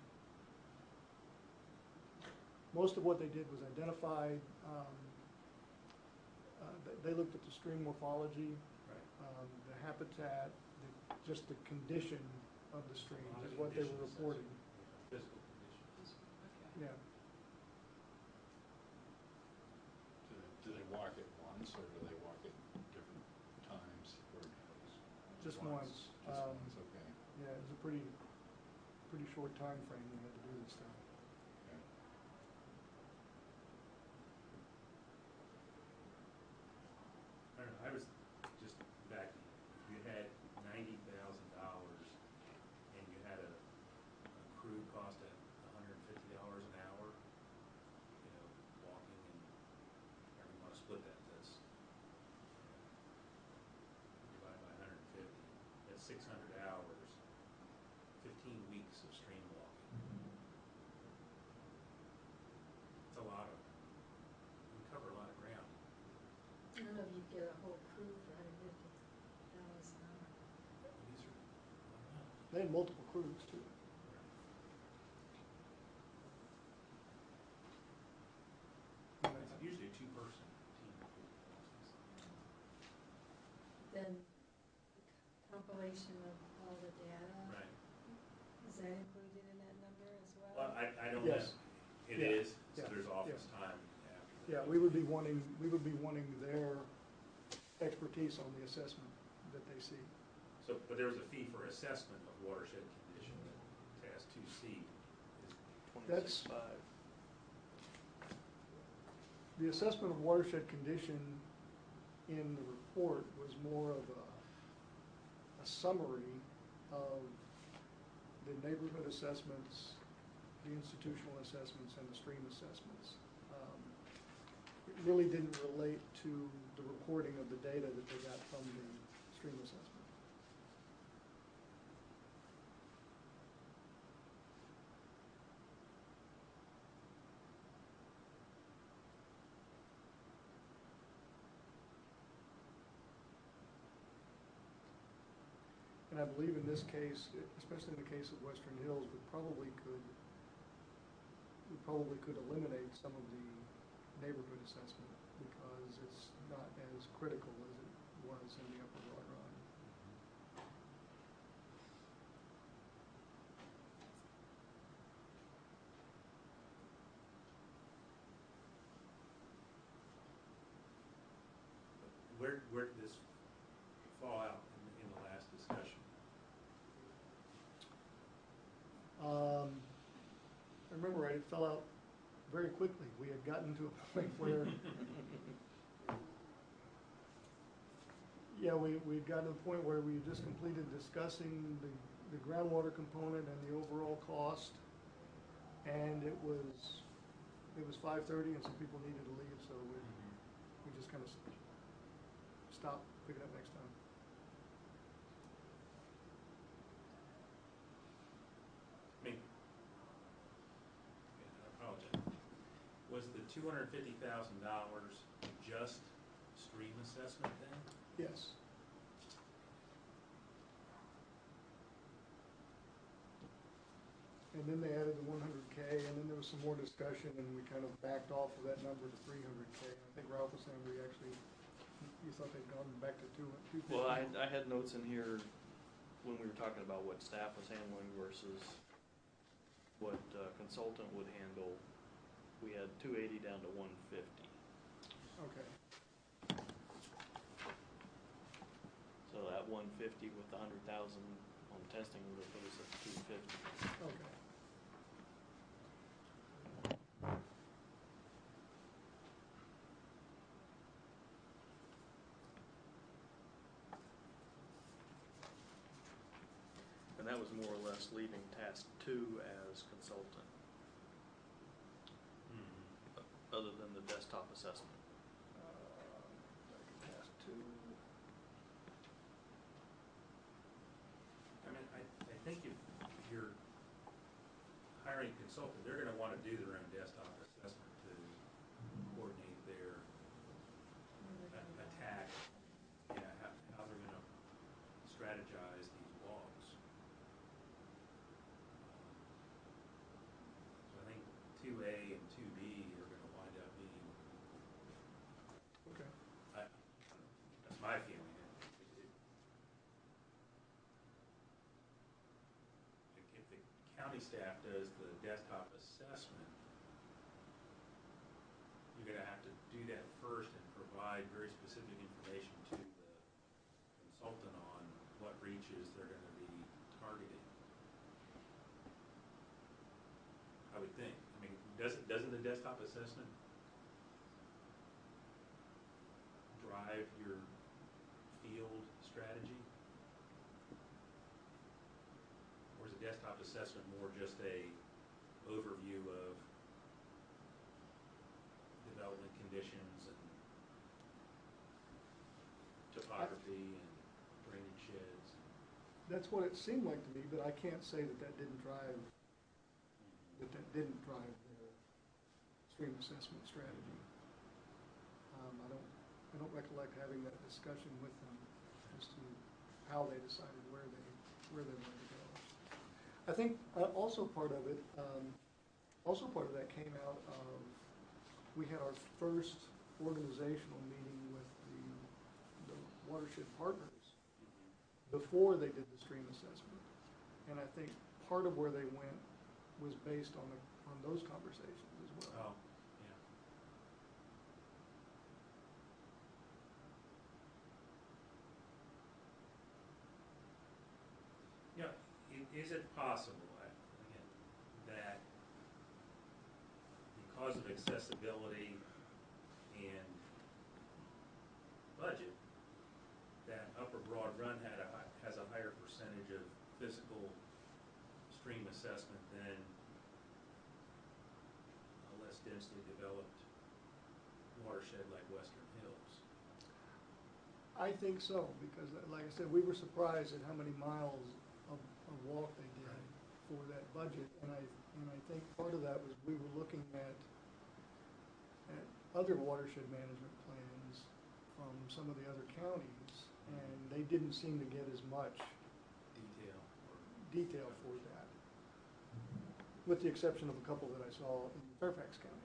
Most of what they did was identify, um, uh, they, they looked at the stream morphology, right. um, the habitat, the, just the condition of the stream A lot is of what they were conditions, reporting. yeah, Physical conditions. Okay. Yeah. Do they, do they walk it once, or do they walk it different times, or? Just once. Just Um, once, okay. Yeah, it was a pretty, pretty short time frame they had to do this stuff. Okay. I don't know, I was just back, if you had ninety thousand dollars and you had a, a crew cost at hundred and fifty dollars an hour, you know, walking and, however you wanna split that, that's, divided by hundred and fifty, that's six hundred hours, fifteen weeks of stream walking. It's a lot of, we cover a lot of ground. I don't know if you'd get a whole crew for hundred fifty dollars an hour. These are, I don't know. They had multiple crews too. It's usually a two-person team. Then compilation of all the data, Right. is that included in that number as well? Well, I, I don't know. Yes. It Yeah. is, so Yeah. there's office time after that. Yeah, we would be wanting, we would be wanting their expertise on the assessment that they see. So, but there was a fee for assessment of watershed condition, task two C. That's- Twenty-six five. The assessment of watershed condition in the report was more of a, a summary of the neighborhood assessments, the institutional assessments, and the stream assessments. Um, It really didn't relate to the reporting of the data that they got from the stream assessment. And I believe in this case, especially in the case of Western Hills, we probably could, we probably could eliminate some of the neighborhood assessment because it's not as critical as it was in the Upper Broad Run. Where, where did this fall out in, in the last discussion? Um, I remember right, it fell out very quickly. We had gotten to a point where, yeah, we, we'd gotten to a point where we had just completed discussing the, the groundwater component and the overall cost. And it was, it was five thirty and some people needed to leave, so we, we just kind of stopped, pick it up next time. I mean, I apologize. Was the two hundred fifty thousand dollars just stream assessment then? Yes. And then they added the one hundred K, and then there was some more discussion, and we kind of backed off of that number to three hundred K. I think Ralph was saying we actually, you thought they'd gone back to two, two fifty? Well, I, I had notes in here when we were talking about what staff was handling versus what uh, consultant would handle. We had two eighty down to one fifty. Okay, So that one fifty with the hundred thousand on testing would have put us at two fifty. okay. And that was more or less leaving task two as consultant, other than the desktop assessment. Uh, task two. I mean, I, I think if you're hiring a consultant, they're gonna wanna do their own desktop assessment to coordinate their a- attack, yeah, how, how they're gonna strategize these walks. So I think two A and two B are gonna wind up being, Okay. I, that's my feeling. It- it- If if the county staff does the desktop assessment, you're gonna have to do that first and provide very specific information to the consultant on what reaches they're gonna be targeting. I would think. I mean, doesn't, doesn't the desktop assessment drive your field strategy? Or is a desktop assessment more just a overview of development conditions and topography and drainage sheds? That's what it seemed like to me, but I can't say that that didn't drive, that that didn't drive their stream assessment strategy. Um, I don't, I don't recollect having that discussion with them as to how they decided where they, where they wanted to go. I think uh, also part of it, um, also part of that came out of, we had our first organizational meeting with the, the watershed partners before they did the stream assessment. And I think part of where they went was based on the, on those conversations as well. Oh, yeah. is it possible, uh, again, that because of accessibility and budget, that Upper Broad Run had a, hi- has a higher percentage of physical stream assessment than a less densely developed watershed like Western Hills? I think so, because uh, like I said, we were surprised at how many miles of, of walk they did for that budget. And I, and I think part of that was we were looking at, at other watershed management plans from some of the other counties, and they didn't seem to get as much Detail or? detail for that, with the exception of a couple that I saw in Fairfax County.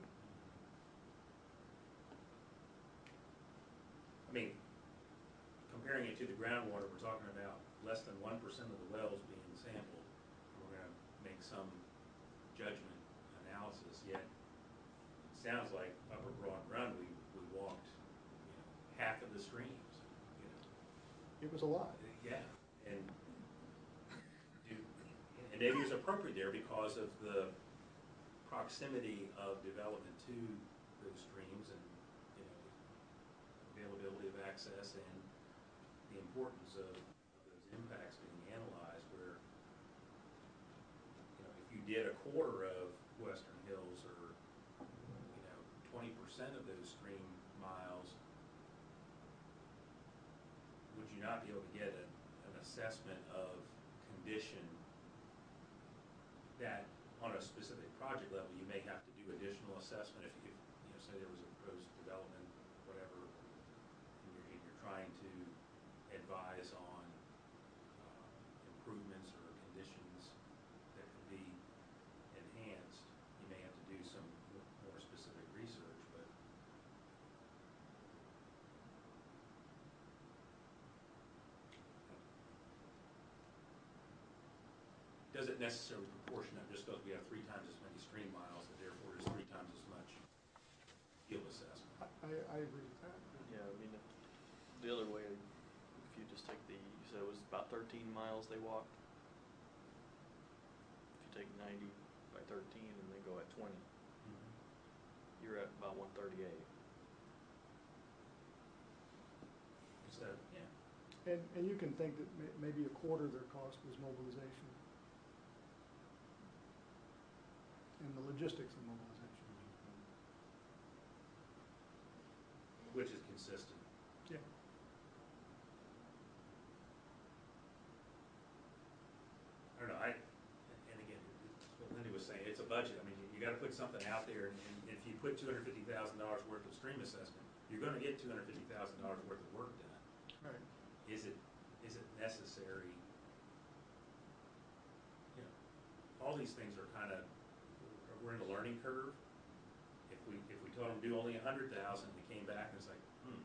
I mean, comparing it to the groundwater, we're talking about less than one percent of the wells being sampled. We're gonna make some judgment analysis, yet it sounds like Upper Broad Run, we, we walked, you know, half of the streams, you know. It was a lot. Yeah, and do, and maybe it's appropriate there because of the proximity of development to those streams and, you know, availability of access and the importance of, of those impacts being analyzed where, you know, if you did a quarter of Western Hills or, you know, twenty percent of those stream miles, would you not be able to get a, an assessment of condition that on a specific project level, you may have to do additional assessment if you, you know, say there was a proposed development, whatever, and you're, and you're trying to advise on uh, improvements or conditions that could be enhanced, you may have to do some more specific research, but does it necessarily proportion up just because we have three times as many stream miles, that therefore there's three times as much field assessment? I, I agree with that. Yeah, I mean, the other way, if you just take the, you said it was about thirteen miles they walked. If you take ninety by thirteen and they go at twenty, you're at about one thirty-eight. Instead, yeah. And, and you can think that may, maybe a quarter of their cost was mobilization. And the logistics of mobilization. Which is consistent. Yeah. I don't know, I, and again, it's what Lindy was saying, it's a budget. I mean, you, you gotta put something out there, and, and if you put two hundred fifty thousand dollars worth of stream assessment, you're gonna get two hundred fifty thousand dollars worth of work done. Right. Is it, is it necessary? You know, all these things are kind of, we're in a learning curve. If we, if we told them do only a hundred thousand, we came back and it's like, hmm.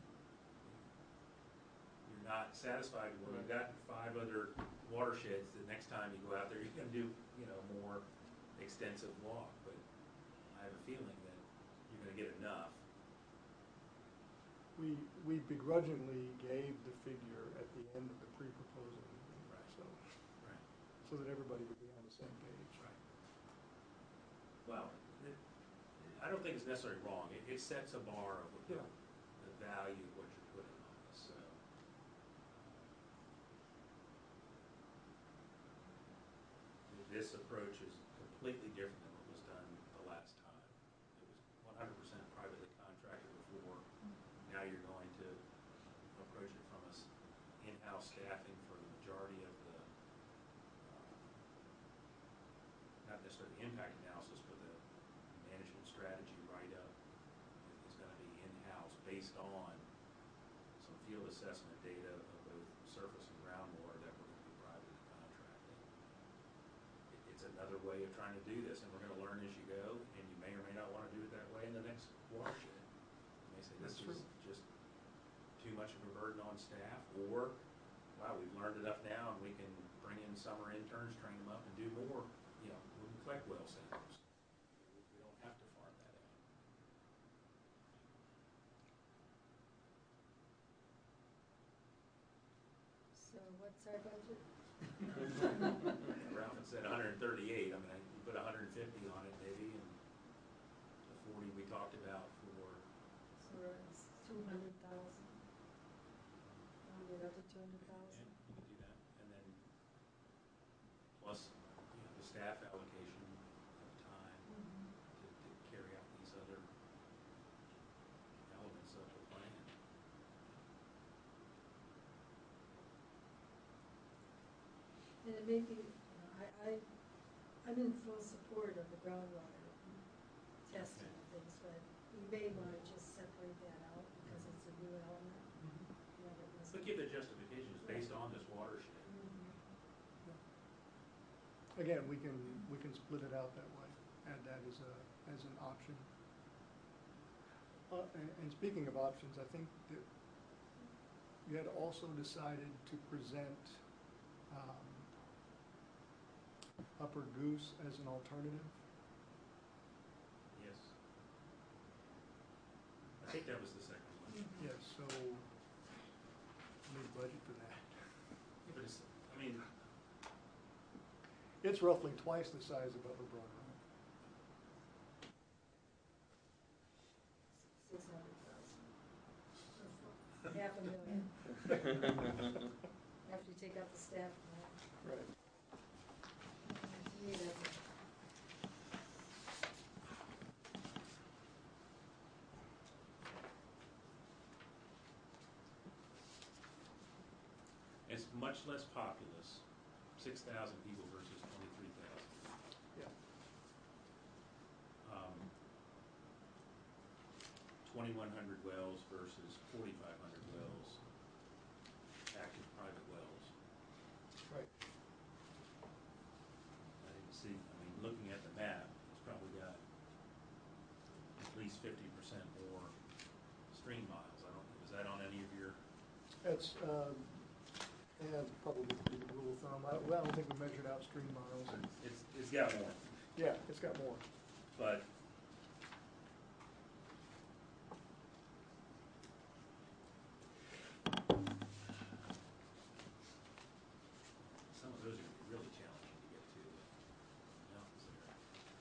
You're not satisfied with, you've got five other watersheds, the next time you go out there, you're gonna do, you know, more extensive walk, but I have a feeling that you're gonna get enough. We, we begrudgingly gave the figure at the end of the pre-proposal meeting, Right. so, Right. so that everybody would be on the same page. Right. Well, it, I don't think it's necessarily wrong. It, it sets a bar of what the, Yeah. the value of what you're putting on this, so. This approach is completely different than what was done the last time. It was one hundred percent privately contracted before. Now you're going to approach it from us in-house staffing for the majority of the, uh, not necessarily the impact analysis, but the management strategy write-up is gonna be in-house based on some field assessment data of both surface and groundwater that we're gonna be privately contracting. It- It's another way of trying to do this, and we're gonna learn as you go, and you may or may not wanna do it that way in the next watershed. You may say, this That's true. is just too much of a burden on staff, or, wow, we've learned enough now, and we can bring in summer interns, train them up, and do more, you know, we can collect well samples. We we don't have to farm that out. So what's our budget? Ralph had said hundred and thirty-eight, I mean, I, you put hundred and fifty on it maybe, and the forty we talked about for, So it's two hundred thousand. Round it up to two hundred yeah, thousand. you could do that, and then plus, you know, the staff allocation of time to, to carry out these other elements of the plan. And it may be, you know, I, I, I'm in full support of the groundwater testing and things, but we may wanna just separate that out because it's a new element. that it was- But give the justifications based on this watershed. Mhm. Again, we can, we can split it out that way, add that as a, as an option. Uh, and, and speaking of options, I think that you had also decided to present, um, Upper Goose as an alternative. Yes. I think that was the second one. Mhm. Yes, so, need budget for that. Yeah, but it's, I mean, It's roughly twice the size of Upper Broad Run. Six hundred thousand. Half a million. After you take out the staff and that. Right. To me, that's a- it's much less populous, six thousand people versus twenty-three thousand. Yeah. Um, twenty-one hundred wells versus forty-five hundred wells, active private wells. Right. I didn't see, I mean, looking at the map, it's probably got at least fifty percent more stream miles. I don't, is that on any of your? That's, um, yeah, it's probably a pretty good rule of thumb. I, well, I don't think we measured out stream miles. It's, it's got more, Yeah, it's got more. but some of those are gonna be really challenging to get to, the mountains there.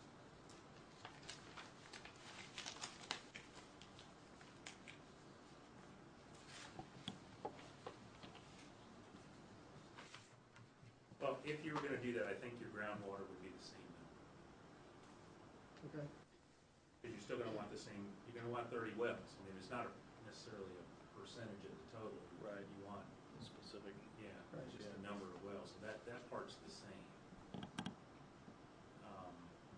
Well, if you were gonna do that, I think your groundwater would be the same number. Okay. Because you're still gonna want the same, you're gonna want thirty wells. I mean, it's not a- necessarily a percentage of the total. Right. You want, Specific. yeah, Right. it's just a number of wells, so that, that part's the same. Um,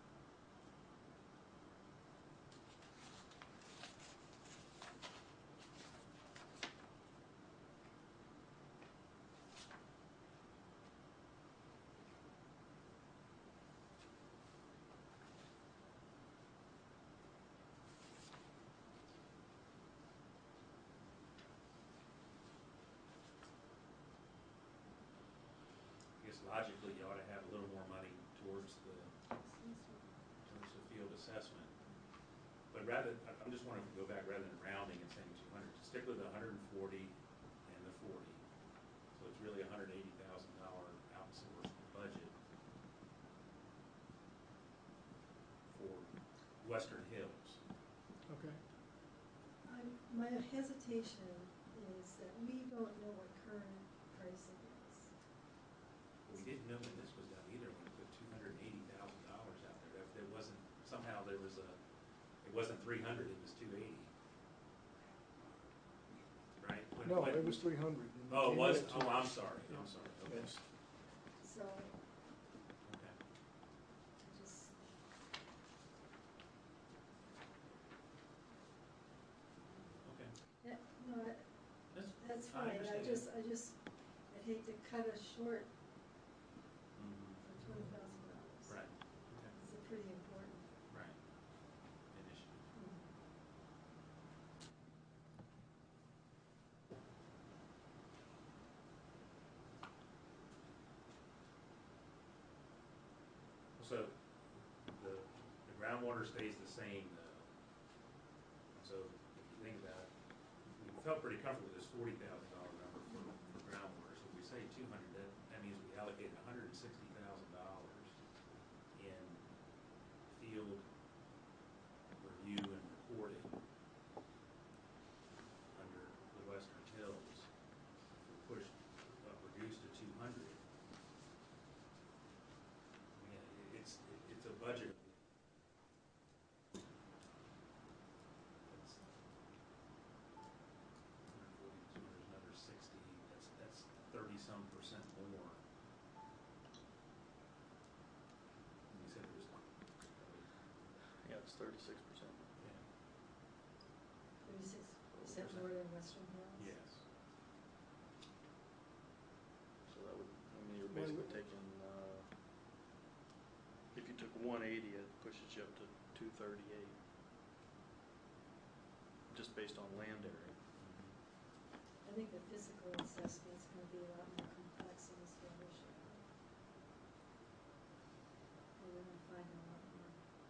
I guess logically, you ought to have a little more money towards the, towards the field assessment. But rather, I- I'm just wondering if we go back, rather than rounding and saying two hundred, stick with the hundred and forty and the forty. So it's really a hundred and eighty thousand dollar outsourced budget for Western Hills. Okay. I'm, my hesitation is that we don't know what current pricing is. We didn't know when this was done either, when we put two hundred and eighty thousand dollars out there. There- There wasn't, somehow there was a, it wasn't three hundred, it was two eighty. Right? When- No, when- it was three hundred. Oh, it was, oh, I'm sorry, I'm sorry, okay. Yes. So Okay. I just, Okay. yeah, no, I- That's, that's I fine. I understand. just, I just, I'd hate to cut us short Mhm. for twenty thousand dollars. Right, okay, It's a pretty important. right. Initiative. So, the, the groundwater stays the same, though. So, if you think about it, we felt pretty comfortable with this forty thousand dollar number for, for groundwater. So if we say two hundred, that, that means we allocated hundred and sixty thousand dollars in field review and reporting under the Western Hills. If we push, uh, reduced to two hundred, I mean, it- it's, it- it's a budget. It's one forty-two, there's another sixty, that's, that's thirty-some percent more. And you said it was, Yeah, it's thirty-six percent. yeah, Thirty-six percent more than Western Hills? yes. So that would, I mean, you're Well, basically we- taking, uh, if you took one eighty, it pushes you up to two thirty-eight. Just based on land area. I think the physical assessment's gonna be a lot more complex in this issue. We're gonna find a lot more.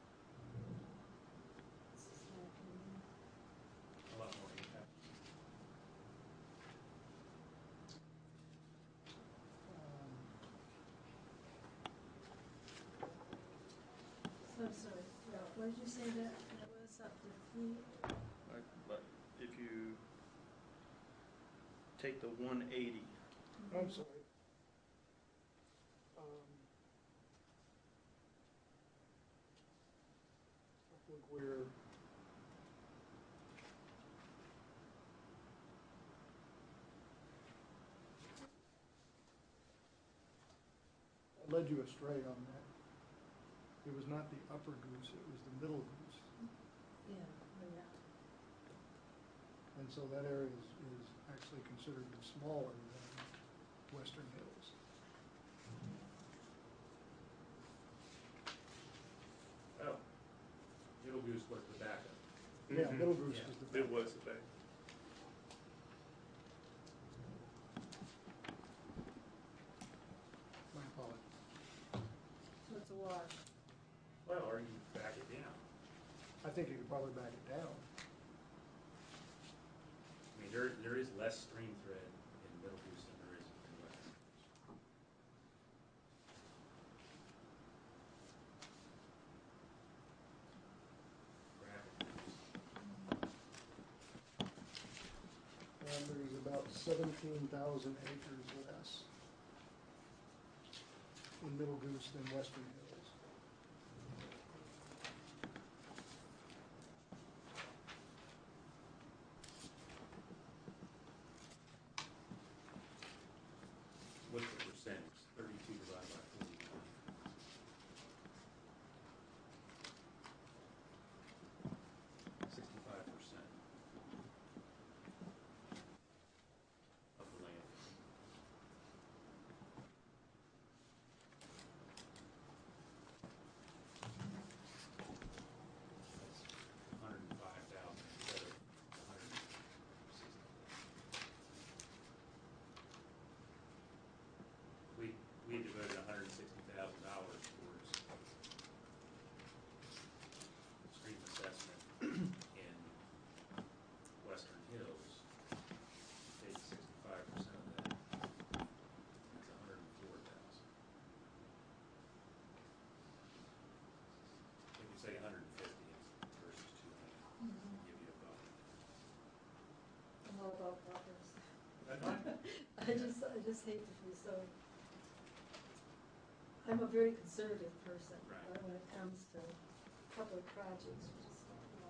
This is my opinion. A lot more impact. Um, So I'm sorry, Ralph, what did you say that, that was up to three? Right, but if you take the one eighty, I'm sorry. Um, I think we're. I led you astray on that. It was not the upper goose, it was the middle goose. Yeah, oh, yeah. And so that area is, is actually considered smaller than Western Hills. Oh, Middle Goose was the backup. Yeah, Mhm. Middle Goose Yeah. is the. It was the back. My apologies. So it's a wash. Well, or you back it down. I think you could probably back it down. I mean, there, there is less stream thread in Middle Goose than there is in West. Graphic. And there's about seventeen thousand acres less in Middle Goose than Western Hills. What's the percentage? Thirty-two divided by forty-one. Sixty-five percent of the land. That's hundred and five thousand instead of hundred and sixty. We, we devoted hundred and sixty thousand dollars towards stream assessment in Western Hills. Take sixty-five percent of that, that's a hundred and four thousand. We could say a hundred and fifty versus two hundred, give you a buck. I'm all about buffers. That's fine. I just, I just hate to be so, I'm a very conservative person. Right. But when it comes to public projects, you just don't know.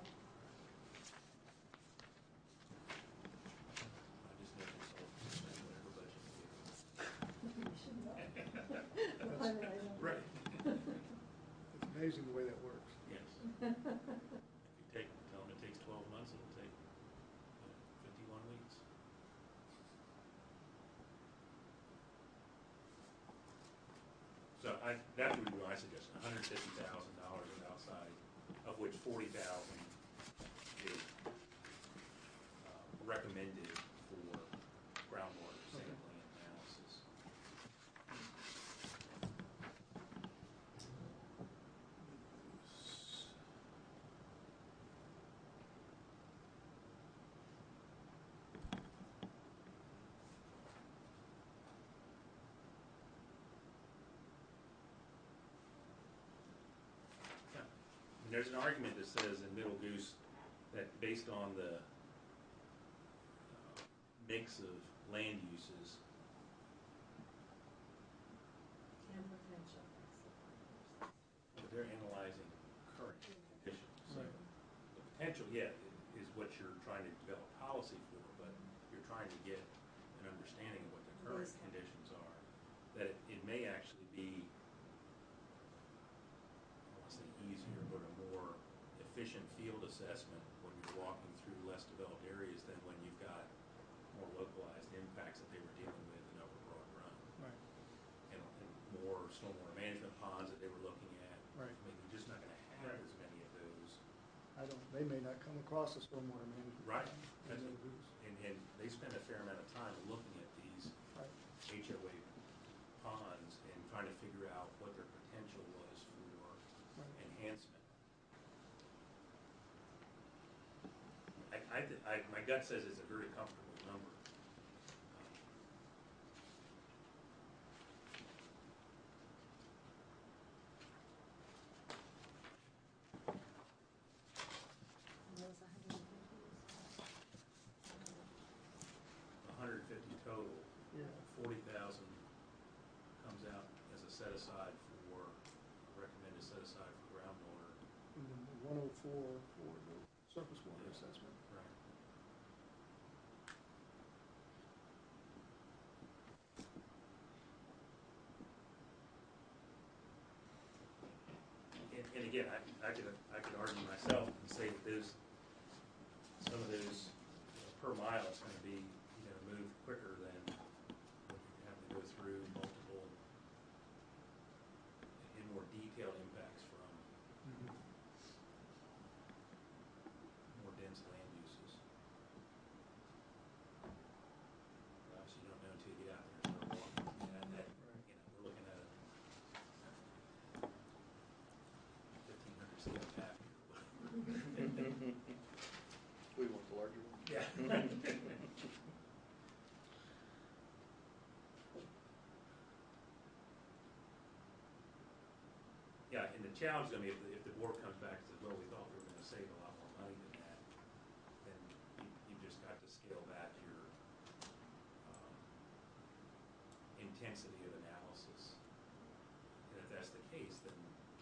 I just know consultants spend whatever budget they give us. You should know. I mean, I know. Right. It's amazing the way that works. Yes. If you take, tell them it takes twelve months, it'll take you know, fifty-one weeks. So I, that would be my suggestion, hundred and fifty thousand dollars is outside, of which forty thousand is uh, recommended for groundwater sampling and analysis. there's an argument that says in Middle Goose that based on the uh, mix of land uses, And potential. but they're analyzing current conditions. So Right. the potential, yeah, i- is what you're trying to develop policy for, but you're trying to get an understanding of what the current Baseline. conditions are. That it, it may actually be, I don't want to say easier, but a more efficient field assessment when you're walking through less developed areas than when you've got more localized impacts that they were dealing with in Upper Broad Run. Right, And, and more stormwater management ponds that they were looking at. right. I mean, you're just not gonna have as many of those. I don't, they may not come across the stormwater management. Right. in That's Middle what- Goose. And, and they spend a fair amount of time looking at these Right. H O A ponds and trying to figure out what their potential was for Right. enhancement. I, I, th- I, my gut says it's a very comfortable number. And those one hundred fifty. hundred and fifty total, Yeah, forty thousand comes out as a set aside for, recommended set aside for groundwater. and then the one oh four for the surface water assessment. Right. And, and again, I, I could, I could argue myself and say that those, some of those, you know, per mile is gonna be, you know, moved quicker than what you have to go through multiple and more detailed impacts from more dense land uses. Obviously, you don't know until you get out there and start walking. And that, Right. you know, we're looking at a fifteen hundred scale map here. We want the larger one. Yeah. Yeah, and the challenge is gonna be if the, if the board comes back and says, well, we thought we were gonna save a lot more money than that, then you, you just got to scale back your, um, intensity of analysis. And if that's the case, then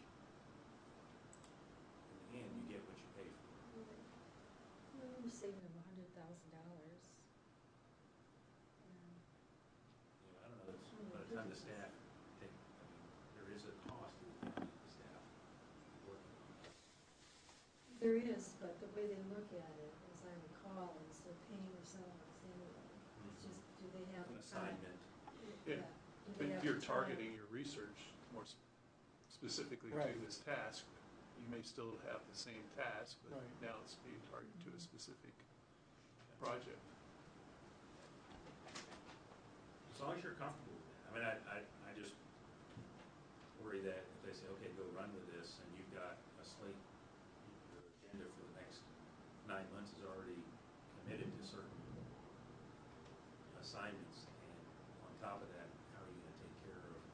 in the end, you get what you pay for. We're saving them a hundred thousand dollars. You know, I don't know, it's, by the time the staff take, I mean, there is a cost to the county, the staff working on that. There is, but the way they look at it, as I recall, is they're paying their salaries anyway. It's just, do they have An the time? assignment. Yeah. Yeah. Do But they have you're the time? targeting your research more s- specifically to Right. this task. You may still have the same task, but Right. now it's being targeted to a specific project. As long as you're comfortable with that. I mean, I, I, I just worry that if they say, okay, go run with this, and you've got a slate, your agenda for the next nine months is already committed to certain assignments, and on top of that, how are you gonna take care of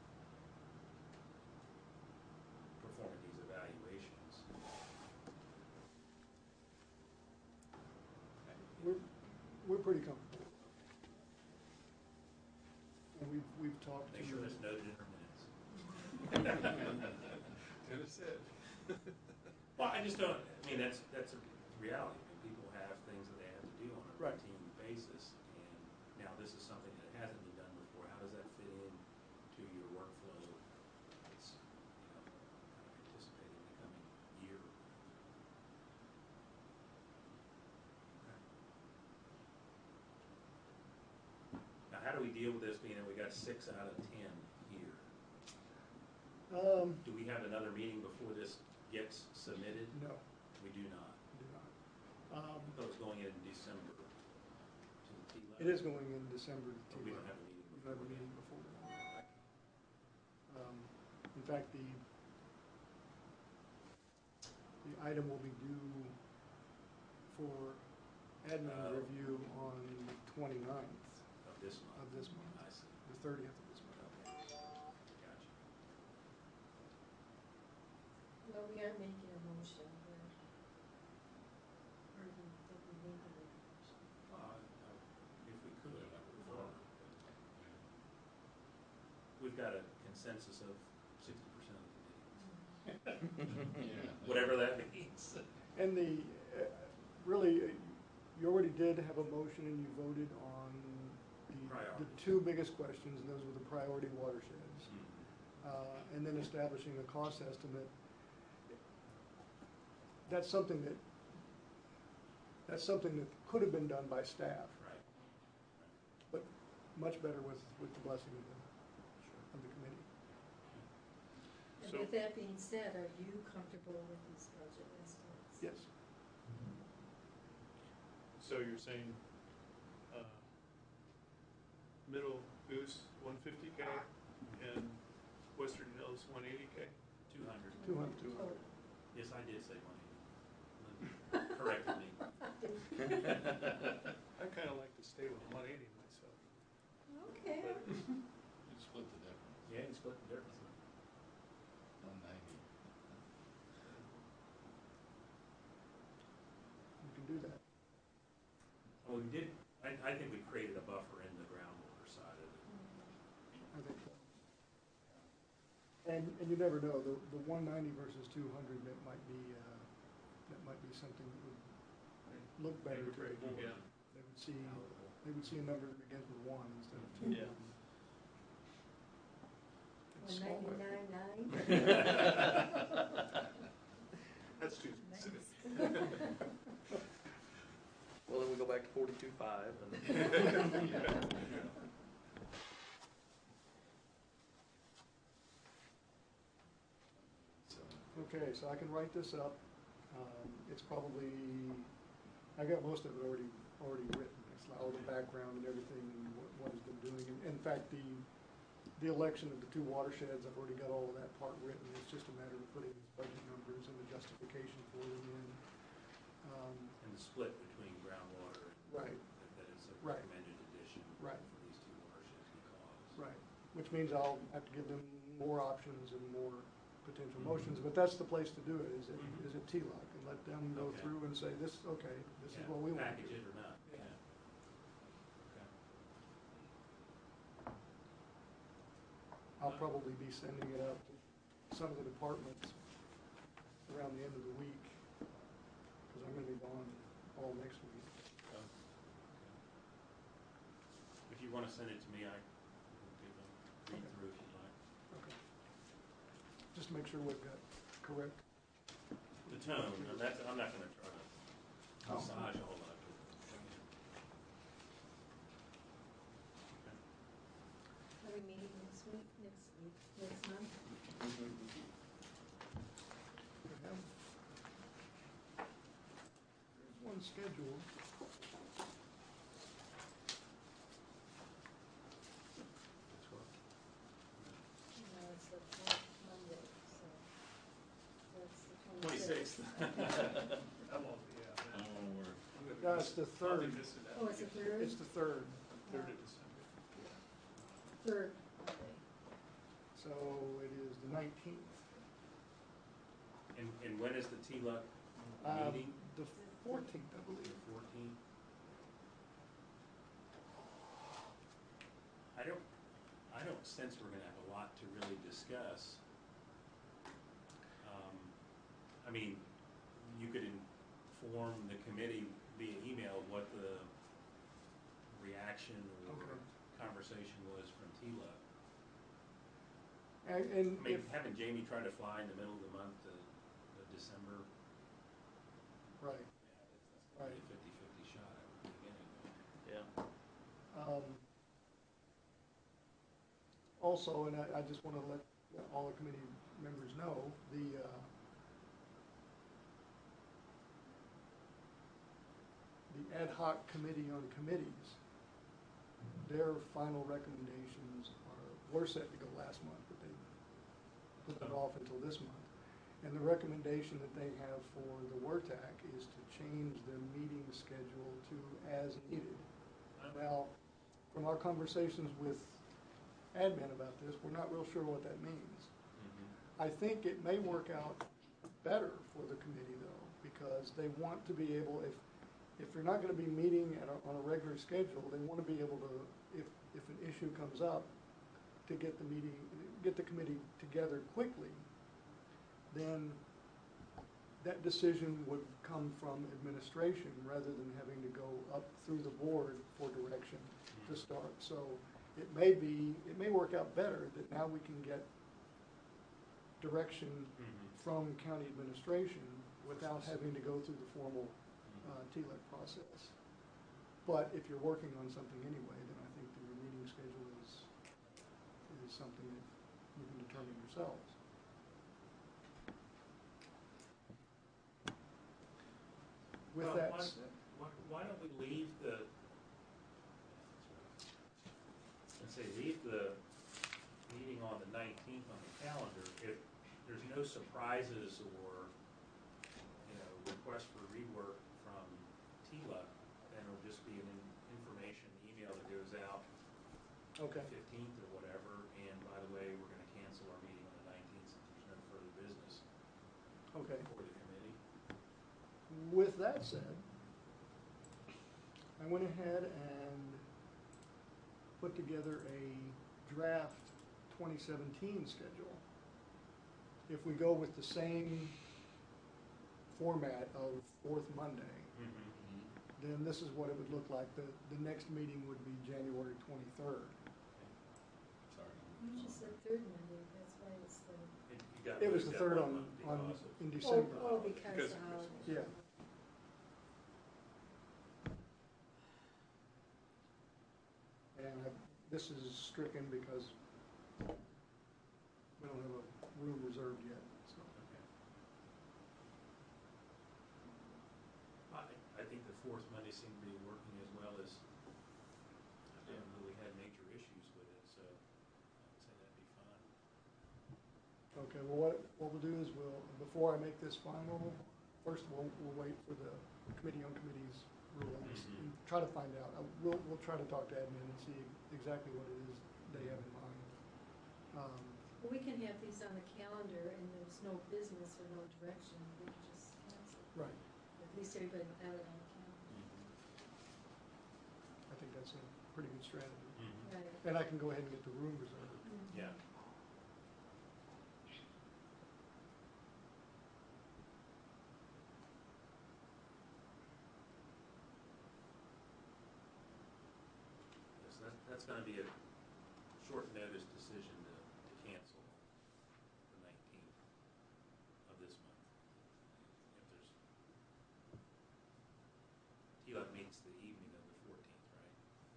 performing these evaluations? We're, we're pretty comfortable. And we've, we've talked to. Make sure that's noted in our minutes. And it said. Well, I just don't, I mean, that's, that's a reality. I mean, people have things that they have to do on a Right. routine basis, and now this is something that hasn't been done before. How does that fit in to your workflow? It's, you know, kind of anticipated in the coming year. Okay. Now, how do we deal with this, being that we got six out of ten here? Um, Do we have another meeting before this gets submitted? no, We do not. do not. Um, I thought it was going in December to the T eleven. it is going in December to But we don't have a meeting We before. have a meeting then. before that. Um, in fact, the, the item will be due for admin Oh. review on the twenty-ninth Of this month. of this month, I see. the thirtieth of this month. Gotcha. But we are making a motion, or, or do you think we need to make a motion? Uh, uh, If we could, I would prefer. Yeah. We've got a consensus of sixty percent of the meetings, Yeah. whatever that means. And the, uh, really, uh, you already did have a motion and you voted on the, the Priority. two biggest questions, and those were the priority watersheds. Mhm. Uh, and then establishing a cost estimate. That's something that, that's something that could have been done by staff, Right. but much better with, with the blessing of the, of the committee. And So- with that being said, are you comfortable with these budget estimates? Yes. So you're saying, uh, Middle Goose, one fifty K, and Western Hills, one eighty K? Two hundred. Two hundred. Two hundred. Yes, I did say one eighty. Corrected me. I kinda like to stay with one eighty myself. Okay. You split the difference, Yeah, you split the difference. one ninety. You can do that. Well, we did, I, I think we created a buffer in the groundwater side of it. I think so. And, and you never know, the, the one ninety versus two hundred, that might be, uh, that might be something that would look better to the Great, board. yeah. They would see, they would see a number that begins with one instead of two. Yeah. It's One small, but- ninety-nine nine? That's too specific. Well, then we go back to forty-two five and. So, Okay, so I can write this up. Um, It's probably, I got most of it already, already written. It's like all the background and everything and what, what it's been doing. In- In fact, the, the election of the two watersheds, I've already got all of that part written. It's just a matter of putting these budget numbers and the justification for them in. Um, And the split between groundwater and. Right. That that is a Right. recommended addition. Right. For these two watersheds because. Right, which means I'll have to give them more options and more potential Mhm. motions, but that's the place to do it, is at, Mhm. is at T L O C, and let them go Okay. through and say, this, okay, this is Yeah, what we want to Package do. it or not, Yeah. yeah. Okay. I'll probably be sending it out to some of the departments around the end of the week, because I'm gonna be gone all next week. Oh, okay. If you wanna send it to me, I will give them, read Okay. through if you'd like. Okay. Just to make sure we've got correct. The tone, and that's, I'm not gonna try to Oh. massage a whole lot of it. Are we meeting next week, next week, next month? We have- There's one scheduled. No, it's the fourth Monday, so that's the Twenty-sixth. twenty-sixth. I won't be, yeah. I don't wanna work. I'm gonna No, miss- it's the I'll be third. missing that Oh, it's the weekend. third? It's the third, Third of December. Third Monday. so it is the nineteenth. And, and when is the T L U C Um, meeting? The fourteenth, I believe. Fourteenth? I don't, I don't sense we're gonna have a lot to really discuss. Um, I mean, you could inform the committee via email what the reaction or Okay. conversation was from T L U C. And, and I mean, if, having Jamie try to fly in the middle of the month to, to December, right, yeah, that's, that's gonna be a fifty-fifty shot, I would think anyway. Yeah. um, also, and I, I just wanna let all the committee members know, the, uh, the ad hoc committee on committees, their final recommendations are, were set to go last month, but they put it off until this month. And the recommendation that they have for the W R T A C is to change the meeting schedule to as needed. Now, from our conversations with admin about this, we're not real sure what that means. Mhm. I think it may work out better for the committee though, because they want to be able, if, if they're not gonna be meeting at a, on a regular schedule, they wanna be able to, if, if an issue comes up, to get the meeting, get the committee together quickly, then that decision would come from administration rather than having to go up through the board for direction to start. So it may be, it may work out better that now we can get direction Mhm. from county administration without having to go through the formal uh, T L E C process. But if you're working on something anyway, then I think the meeting schedule is, is something that you can determine yourselves. With Well, that why- said, Why, why don't we leave the, let's say, leave the meeting on the nineteenth on the calendar if there's no surprises or, you know, request for rework from T L E C, then it'll just be an in- information email that goes out okay, fifteenth or whatever, and by the way, we're gonna cancel our meeting on the nineteenth since there's no further business okay. for the committee. With that said, I went ahead and put together a draft twenty seventeen schedule. If we go with the same format of fourth Monday, then this is what it would look like. The, the next meeting would be January twenty-third. Sorry. You just said third Monday, that's why it's the, It you got It was moved the up third one on, month on, because of- in oh, December. oh, because Because the of holiday. Yeah. And I, this is stricken because we don't have a room reserved yet, so. Okay. I, I think the fourth Monday seemed to be working as well as, I haven't really had major issues with it, so I would say that'd be fine. Okay, well, what, what we'll do is we'll, before I make this final, first we'll, we'll wait for the committee on committees rulings Mhm. and try to find out. Uh, We'll, we'll try to talk to admin and see exactly what it is they have in mind. Um, Well, we can have these on the calendar and there's no business or no direction, we can just cancel. Right, At least everybody will have it on the calendar. I think that's a pretty good strategy. Mhm. Right. And I can go ahead and get the room reserved. Mhm. Yeah. Yes, that, that's gonna be a short notice decision to, to cancel the nineteenth of this month. If there's, T L E C meets the evening of the fourteenth, right?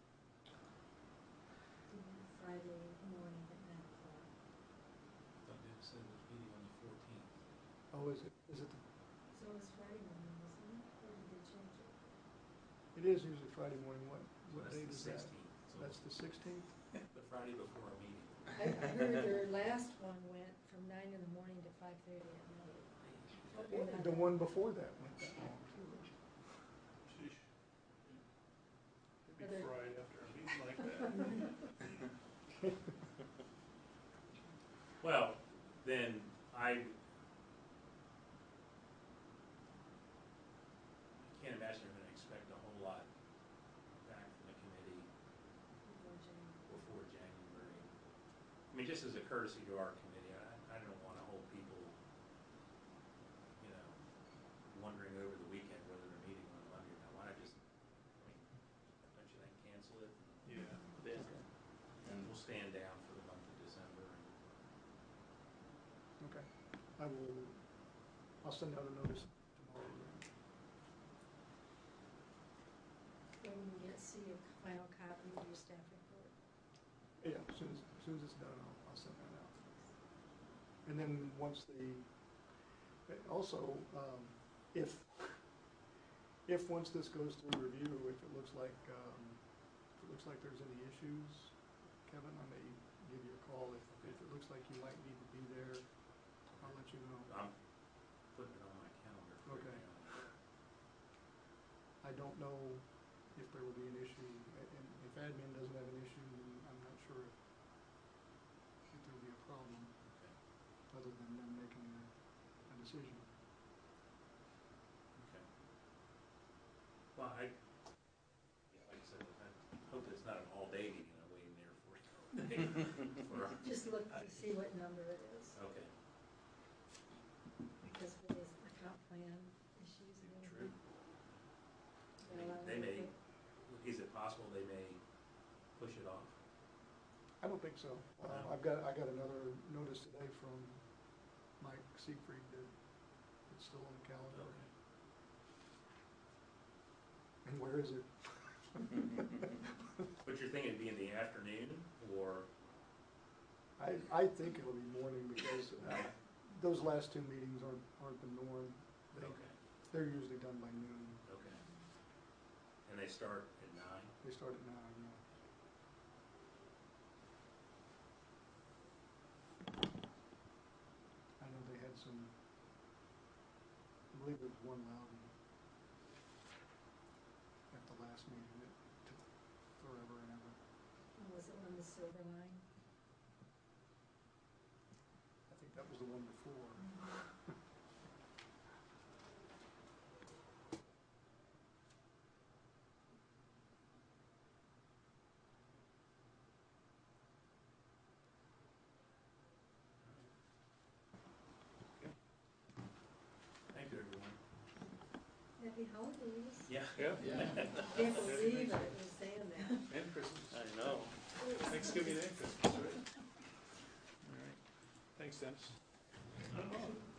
Mhm. Friday morning at nine o'clock. I thought they said it was meeting on the fourteenth. Oh, is it, is it, the- So it's Friday morning, isn't it? Or did they change it? it is usually Friday morning, what, what So date that's is the that? sixteenth, so That's the sixteenth? the Friday before our meeting. I I heard their last one went from nine in the morning to five thirty at night. Hope you're not The that- one before that went that long, too. Sheesh. It'd be Other- fried after a meeting like that. Well, then I I can't imagine they're gonna expect a whole lot back from the committee Before January. before January. I mean, just as a courtesy to our committee, I, I don't wanna hold people, you know, wondering over the weekend whether they're meeting on Monday or not. Why not just, I mean, don't you think, cancel it? Yeah. Yeah. And we'll stand down for the month of December and Okay, I will, I'll send out a notice tomorrow. When we get, see a final copy of your staff report. Yeah, as soon as, as soon as it's done, I'll, I'll send that out. And then once the, also, um, if, if once this goes through review, if it looks like, um, if it looks like there's any issues, Kevin, I may give you a call. If, if it looks like you might need to be there, I'll let you know. I'm putting it on my calendar for Okay. now. I don't know if there will be an issue, and and if admin doesn't have an issue, then I'm not sure if, if there'll be a problem, Okay. other than them making a, a decision. For- Just look to see what number it is, Okay, because for these account plan issues and everything. They- Well, I they don't may- think- is it possible they may push it off? I don't think so. Uh, I've got, I got another notice today from Mike Siegfried that it's still on the calendar. Okay. And where is it? But you're thinking it'd be in the afternoon, or, I, I think it'll be morning because uh, those last two meetings aren't, aren't the norm. They- okay, They're usually done by noon. okay. And they start at nine? They start at nine, yeah. I know they had some, I believe there was one Loudon at the last meeting that took forever and ever. Was it on the silver line? I think that was the one before. Thank you, everyone. Happy holidays. Yeah. Yeah, Can't believe it, was saying that. and Christmas. I know. Thanksgiving and Christmas, right? All right. Thanks, Dennis.